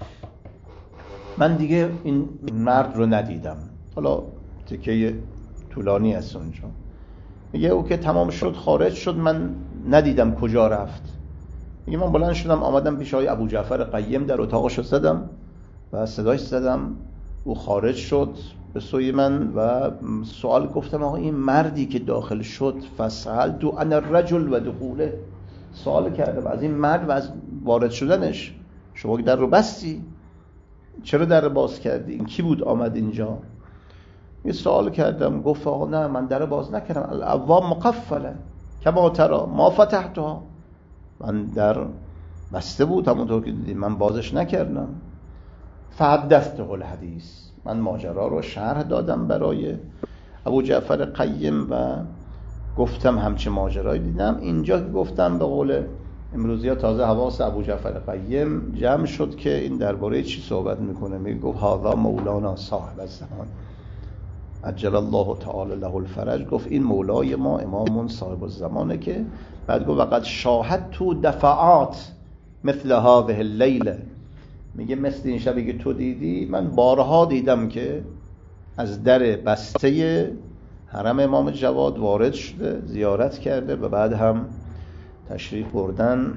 من دیگه این مرد رو ندیدم. حالا تکه طولانی است اونجا. میگه او که تمام شد خارج شد، من ندیدم کجا رفت. میگه من بلند شدم آمدم پیش آقای ابو جعفر قیم، در اتاقش زدم و صداش زدم، او خارج شد به سوی من و سوال گفتم آقا این مردی که داخل شد، فسألت عن الرجل و دخوله، سوال کردم از این مرد و از وارد شدنش. شما در رو بستی، چرا در رو باز کردی؟ این کی بود آمد اینجا؟ یه سوال کردم، گفت آقا نه من در رو باز نکردم، الابواب مقفله کما تری ما فتحتها، من در بسته بود همونطور که دیدی، من بازش نکردم. فحدثته الحدیث، من ماجرا رو شرح دادم برای ابو جعفر قیم و گفتم همچه ماجرایی دیدم. اینجا که گفتم به قول امروزی ها تازه حواس ابو جعفر قیم جمع شد که این درباره چی صحبت میکنه. میگه گفت هذا مولانا صاحب الزمان عجل الله تعالی له الفرج، گفت این مولای ما امامون صاحب الزمانه. که بعد گفت وقد شاهد تو دفعات مثل هذه اللیله، میگه مثل این شبی که تو دیدی من بارها دیدم که از در بسته حرم امام جواد وارد شده، زیارت کرده و بعد هم تشریف بردن.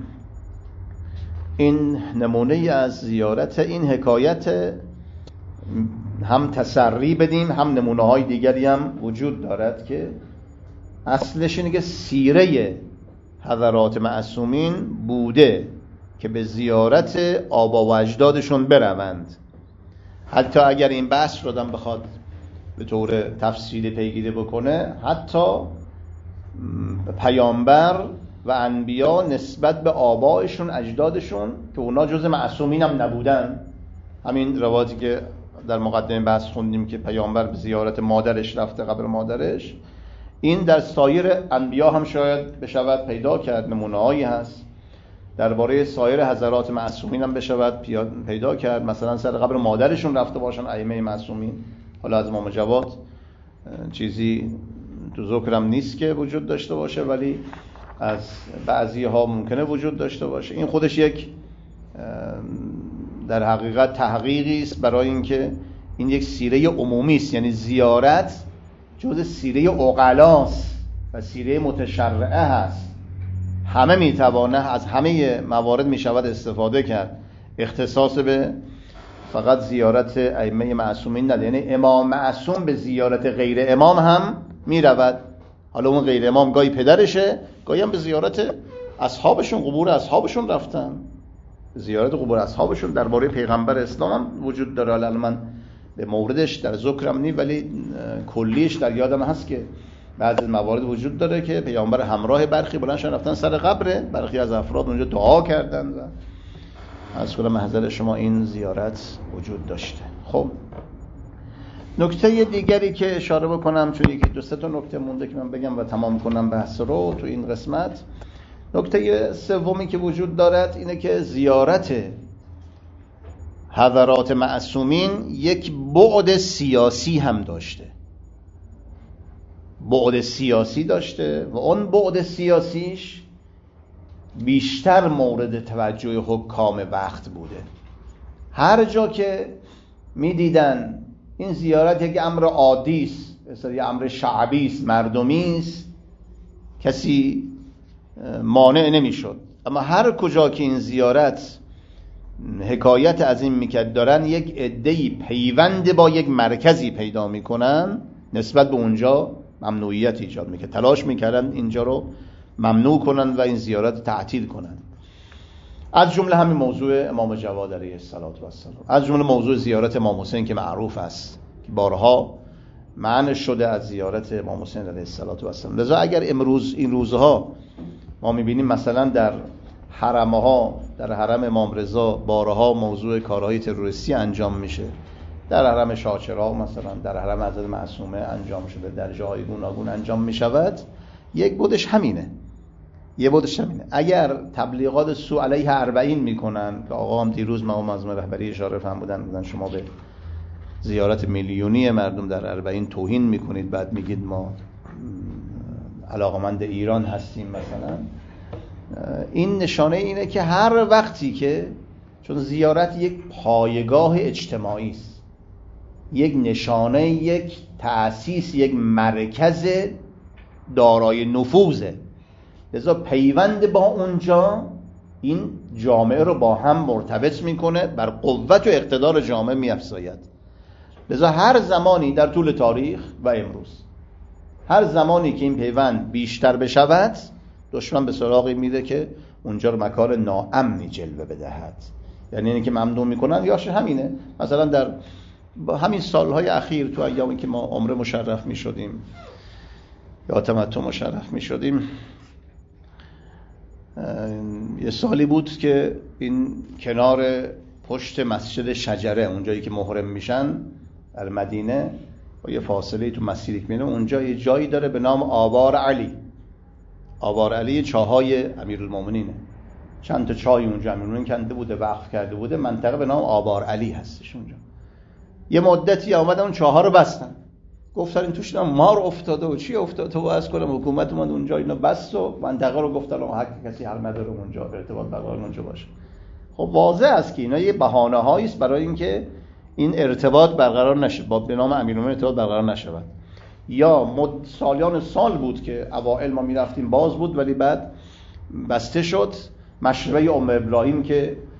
این نمونه از زیارت، این حکایت هم تسری بدیم، هم نمونه های دیگری هم وجود دارد که اصلش اینه که سیره حضرات معصومین بوده که به زیارت آبا و اجدادشون بروند. حتی اگر این بحث رو دم بخواد به طور تفصیلی پیگیری بکنه، حتی پیامبر و انبیا نسبت به آبایشون اجدادشون که اونا جز معصومین هم نبودن، همین روایتی که در مقدمه بحث خوندیم که پیامبر به زیارت مادرش رفته، قبر مادرش، این در سایر انبیا هم شاید بشود پیدا کرد، نمونه‌هایی هست. درباره سایر حضرات معصومین هم بشود پیدا کرد، مثلا سر قبر مادرشون رفته باشن ائمه معصومین. حالا از امام جواد چیزی تو ذکرم نیست که وجود داشته باشه، ولی از بعضی ها ممکنه وجود داشته باشه. این خودش یک در حقیقت تحقیقی است برای اینکه این یک سیره عمومی است، یعنی زیارت جز سیره عقلاست و سیره متشرعه هست. همه میتوانه از همه موارد میشود استفاده کرد، اختصاص به فقط زیارت ائمه معصومین نداره. یعنی امام معصوم به زیارت غیر امام هم میرود. حالا اون غیر امام گاهی پدرشه، گاهی هم به زیارت اصحابشون، قبور اصحابشون رفتن. زیارت قبور اصحابشون درباره پیغمبر اسلام هم وجود داره. حالا من به موردش در ذکرم نی، ولی کلیش در یادم هست که بعضی از موارد وجود داره که پیامبر همراه برخی بلندشون رفتن سر قبر برخی از افراد، اونجا دعا کردن و از کل محضر شما این زیارت وجود داشته. خب نکته دیگری که اشاره بکنم، چون یکی دو سه تا نکته مونده که من بگم و تمام کنم بحث رو تو این قسمت. نکته سومی که وجود دارد اینه که زیارت حضرات معصومین یک بعد سیاسی هم داشته. بعد سیاسی داشته و اون بعد سیاسیش بیشتر مورد توجه حکام وقت بوده. هر جا که می دیدن این زیارت یک امر عادی است، مثلا یک امر شعبی است، مردمی است، کسی مانع نمی شد. اما هر کجا که این زیارت حکایت از این میکرد دارن یک عده‌ای پیوند با یک مرکزی پیدا میکنن، نسبت به اونجا ممنوعیت ایجاد میکرد، تلاش میکردن اینجا رو ممنوع کنن و این زیارت تعطیل کنن. از جمله همین موضوع امام جواد علیه السلام، از جمله موضوع زیارت امام حسین که معروف است که بارها منع شده از زیارت امام حسین علیه السلام. لذا اگر امروز این روزها ما میبینیم مثلا در حرمها، در حرم امام رضا بارها موضوع کارهای تروریستی انجام میشه، در حرم شاهچراغ مثلا، در حرم حضرت معصومه انجام شده، در جاهای گوناگون انجام میشود. یک بودش همینه، یه بودش همینه. اگر تبلیغات سو علیه اربعین میکنن که آقا هم دیروز ما از رهبری اشاره فرمودن بودن شما به زیارت میلیونی مردم در اربعین توهین میکنید، بعد میگید ما علاقمند ایران هستیم مثلا. این نشانه اینه که هر وقتی که، چون زیارت یک پایگاه اجتماعی است، یک نشانه، یک تأسیس، یک مرکز دارای نفوذه، لذا پیوند با اونجا این جامعه رو با هم مرتبط میکنه، بر قوت و اقتدار جامعه میافزاید. لذا هر زمانی در طول تاریخ و امروز، هر زمانی که این پیوند بیشتر بشود، دشمن به سراغی میده که اونجا رو مکان ناامنی جلوه بدهد. یعنی اینکه ممنوع میکنن یاش همینه. مثلا در همین سالهای اخیر تو ایامی که ما عمره مشرف میشدیم یا تمتع مشرف میشدیم، یه سالی بود که این کنار پشت مسجد شجره، اونجایی که محرم میشن در مدینه، با یه فاصله تو مسیری که میره، اونجا یه جایی داره به نام آوار علی. آوار علی چاهای امیرالمومنینه، چند تا چای اونجا امیرالمومنین کنده بوده، وقف کرده بوده، منطقه به نام آوار علی هستش اونجا. یه مدتی آمدن اون چاها رو بستن، گفتن این توش مار افتاده و چی افتاده و از کنم حکومت اومد اونجا اینو بست و منطقه رو گفتن هر کسی حق نداره اونجا ارتباط برقرار اونجا باشه. خب واضح است که اینا یه بهانه‌هایی است برای اینکه این ارتباط برقرار نشه، با به نام امیرالمومنین ارتباط برقرار نشود. یا مد سالیان سال بود که اوائل ما میرفتیم باز بود، ولی بعد بسته شد. مشربه ام ابراهیم که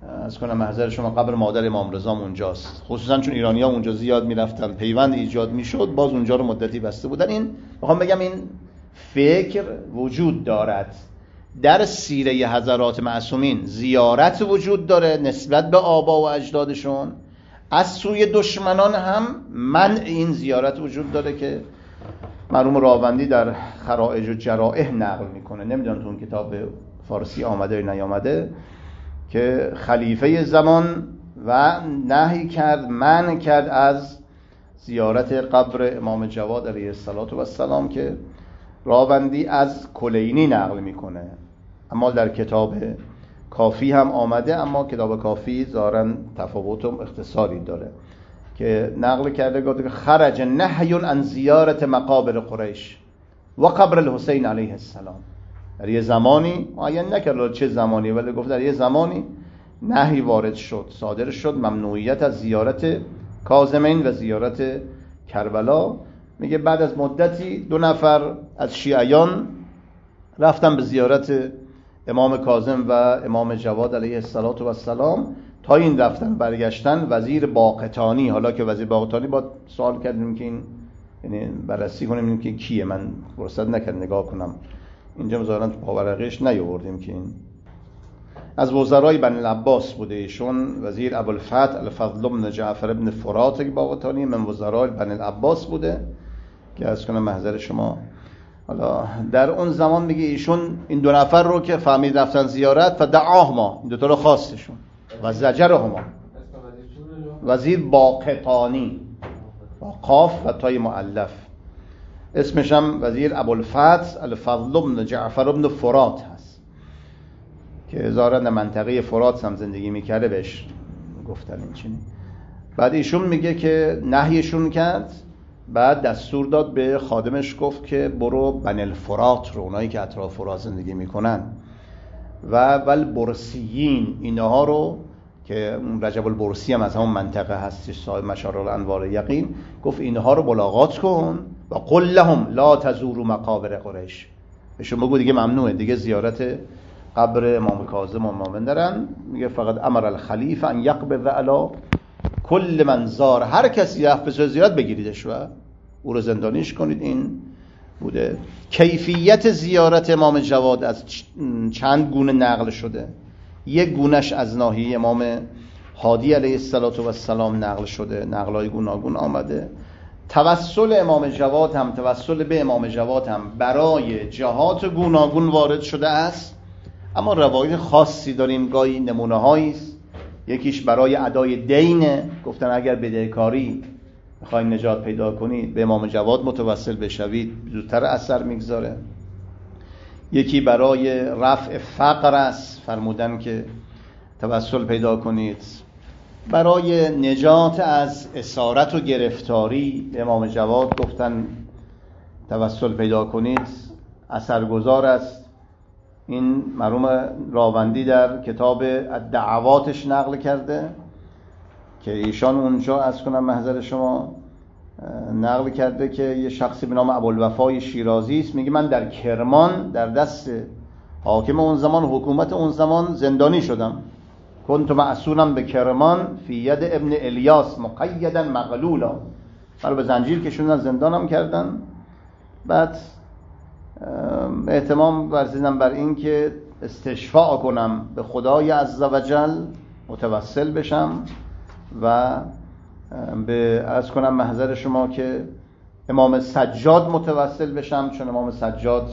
از کنم محضر شما قبر مادر امام رضا اونجاست، خصوصا چون ایرانی‌ها اونجا زیاد میرفتن، پیوند ایجاد میشد، باز اونجا رو مدتی بسته بودن. این میخوام بگم این فکر وجود دارد در سیره حضرات معصومین، زیارت وجود داره نسبت به آبا و اجدادشون، از سوی دشمنان هم منع این زیارت وجود داره که مرحوم راوندی در خرائج و جرائح نقل میکنه. نمیدونم تو اون کتاب فارسی آمده یا نیامده که خلیفه زمان و نهی کرد، منع کرد از زیارت قبر امام جواد علیه السلام که راوندی از کلینی نقل میکنه، اما در کتاب کافی هم آمده، اما کتاب کافی ظاهراً تفاوت و اختصاری داره که نقل کرده گفته که خرج نهی عن زیارت مقابر قریش و قبر الحسین علیه السلام. در یه زمانی معین نکرد چه زمانی، ولی گفت در یه زمانی نهی وارد شد، صادر شد، ممنوعیت از زیارت کاظمین و زیارت کربلا. میگه بعد از مدتی دو نفر از شیعیان رفتن به زیارت امام کاظم و امام جواد علیه السلام. تا این رفتن برگشتن، وزیر باقطانی، حالا که وزیر باقطانی با سوال کردیم که این یعنی بررسی کنیم که کیه، من فرصت نکرد نگاه کنم، اینجا مظاهرا تو پاورقیش نیاوردیم که این از وزرای بنی العباس بوده. ایشون وزیر ابوالفتح الفضل بن جعفر بن فرات باقطانی من وزرای بنی العباس بوده که از کنم محضر شما. حالا در اون زمان میگه ایشون این دو نفر رو که فهمید رفتن زیارت، فدعاهما، این دو تا رو خواستشون و زجرهما، وزیر باقطانی با قاف و تای مؤلف، اسمش هم وزیر ابوالفتح الفضل بن جعفر بن فرات هست که ظاهرا در منطقه فرات هم زندگی میکرده، بهش گفتن این چنین. بعد ایشون میگه که نهیشون کرد، بعد دستور داد به خادمش، گفت که برو بنی الفرات رو، اونایی که اطراف فرات زندگی میکنن، و ول برسیین، اینها رو که رجب البرسی هم از همون منطقه هستش، صاحب مشار الانوار یقین، گفت اینها رو ملاقات کن و قل لهم لا تزوروا مقابر قریش، بهشون بگو دیگه ممنوعه دیگه زیارت قبر امام کاظم و امام دارن. میگه فقط امر الخلیفه ان یقبض علی کل من زار، هر کسی رفت به زیارت بگیریدش و او رو زندانیش کنید. این بوده. کیفیت زیارت امام جواد از چند گونه نقل شده. یک گونش از ناحیه امام هادی علیه السلام نقل شده، نقلای گوناگون آمده. توسل امام جواد هم، توسل به امام جواد هم برای جهات گوناگون وارد شده است، اما روایت خاصی داریم، گاهی نمونه هاییست. یکیش برای ادای دینه، گفتن اگر بدهکاری میخواین نجات پیدا کنید به امام جواد متوسل بشوید، زودتر اثر میگذاره. یکی برای رفع فقر است، فرمودن که توسل پیدا کنید. برای نجات از اسارت و گرفتاری به امام جواد گفتن توسل پیدا کنید، اثرگذار است. این مرحوم راوندی در کتاب الدعواتش نقل کرده که ایشان اونجا از کنم محضر شما نقل کرده که یه شخصی به نام ابوالوفای شیرازی است، میگه من در کرمان در دست حاکم اون زمان، حکومت اون زمان زندانی شدم. کنت معصورا به کرمان فی ید ابن الیاس مقیدا مغلولا، منو به زنجیر کشوندن، زندانم کردن. بعد اهتمام ورزیدم بر این که استشفاع کنم به خدای عزوجل، متوسل بشم و به عرض کنم محضر شما که امام سجاد متوسل بشم، چون امام سجاد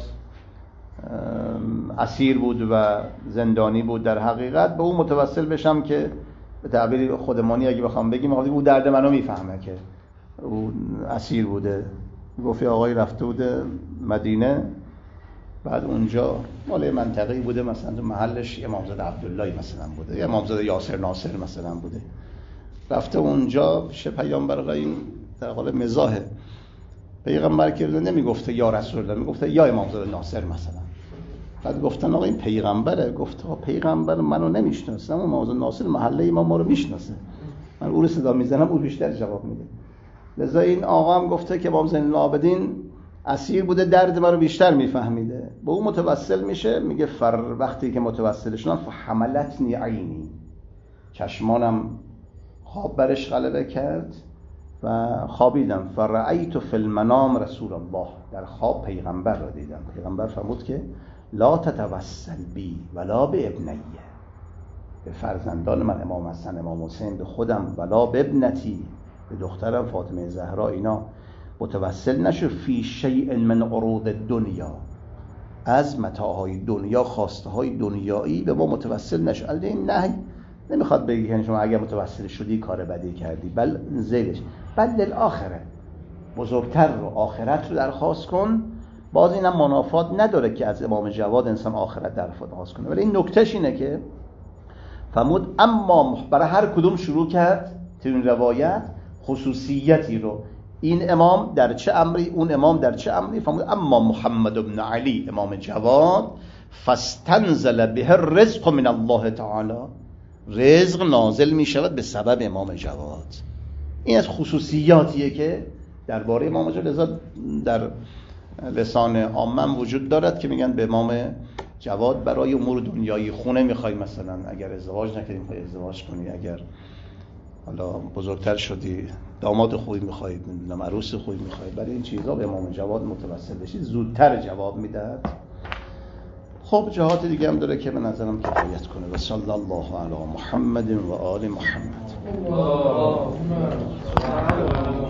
اسیر بود و زندانی بود. در حقیقت به او متوسل بشم که به تعبیر خودمانی اگه بخوام بگیم او درد منو میفهمه که او اسیر بوده. گفت آقای رفته بوده مدینه، بعد اونجا مال منطقه‌ای بوده، مثلا تو محلش امامزاده عبدالله مثلا بوده یا امامزاده یاسر ناصر مثلا بوده، رفته اونجا پیش پیامبر، این در حال مزاحه. پیغمبر که نمیگفته یا رسول الله، میگفته یا امامزاده ناصر مثلا. بعد گفتن آقا این پیغمبره. گفت آقا پیغمبر منو نمیشناسه، اما امامزاده ناصر محله ما ما رو میشناسه، من او رو صدا میزنم او بیشتر جواب میده. لذا این آقا هم گفته که امام زین العابدین اسیر بوده، درد من رو بیشتر میفهمیده، به او متوسل میشه. میگه فر وقتی که متوسل شدم فحملتنی عینی، چشمانم خواب برش غلبه کرد و خوابیدم. فرأیت فی المنام رسول الله، در خواب پیغمبر را دیدم. پیغمبر فرمود که لا تتوسل بی ولا به ابنیه، به فرزندان من امام حسن امام حسین، به خودم، ولا به ابنتی، به دخترم فاطمه زهرا، اینا متوسل نشو فی شیء من عروض دنیا، از متاعهای دنیا، خواسته های دنیایی به ما متوسل نشو. البته این نهی نمیخواد بگی یعنی شما اگر متوسل شدی کار بدی کردی، بل زیلش بل للآخره، بزرگتر رو، آخرت رو درخواست کن. باز اینم منافات نداره که از امام جواد انسان آخرت درخواست کنه، ولی این نکتهش اینه که فرمود اما برای هر کدوم شروع کرد تو این روایت خصوصیتی رو، این امام در چه امری، اون امام در چه امری. فرمود اما محمد بن علی امام جواد فاستنزل به الرزق من الله تعالی، رزق نازل می شود به سبب امام جواد. این از خصوصیاتیه که درباره امام جواد لذا در لسان عامم وجود دارد که میگن به امام جواد برای امور دنیایی، خونه میخوای مثلا اگر ازدواج نکردی میخوای ازدواج کنی، اگر حالا بزرگتر شدی داماد خوبی میخوای، نمیدونم عروس خوبی میخوای، برای این چیزا به امام جواد متوسل بشید، زودتر جواب میدهد. خب جهات دیگه هم داره که به نظرم کفایت کنه. و صلی الله علی محمد و آل محمد.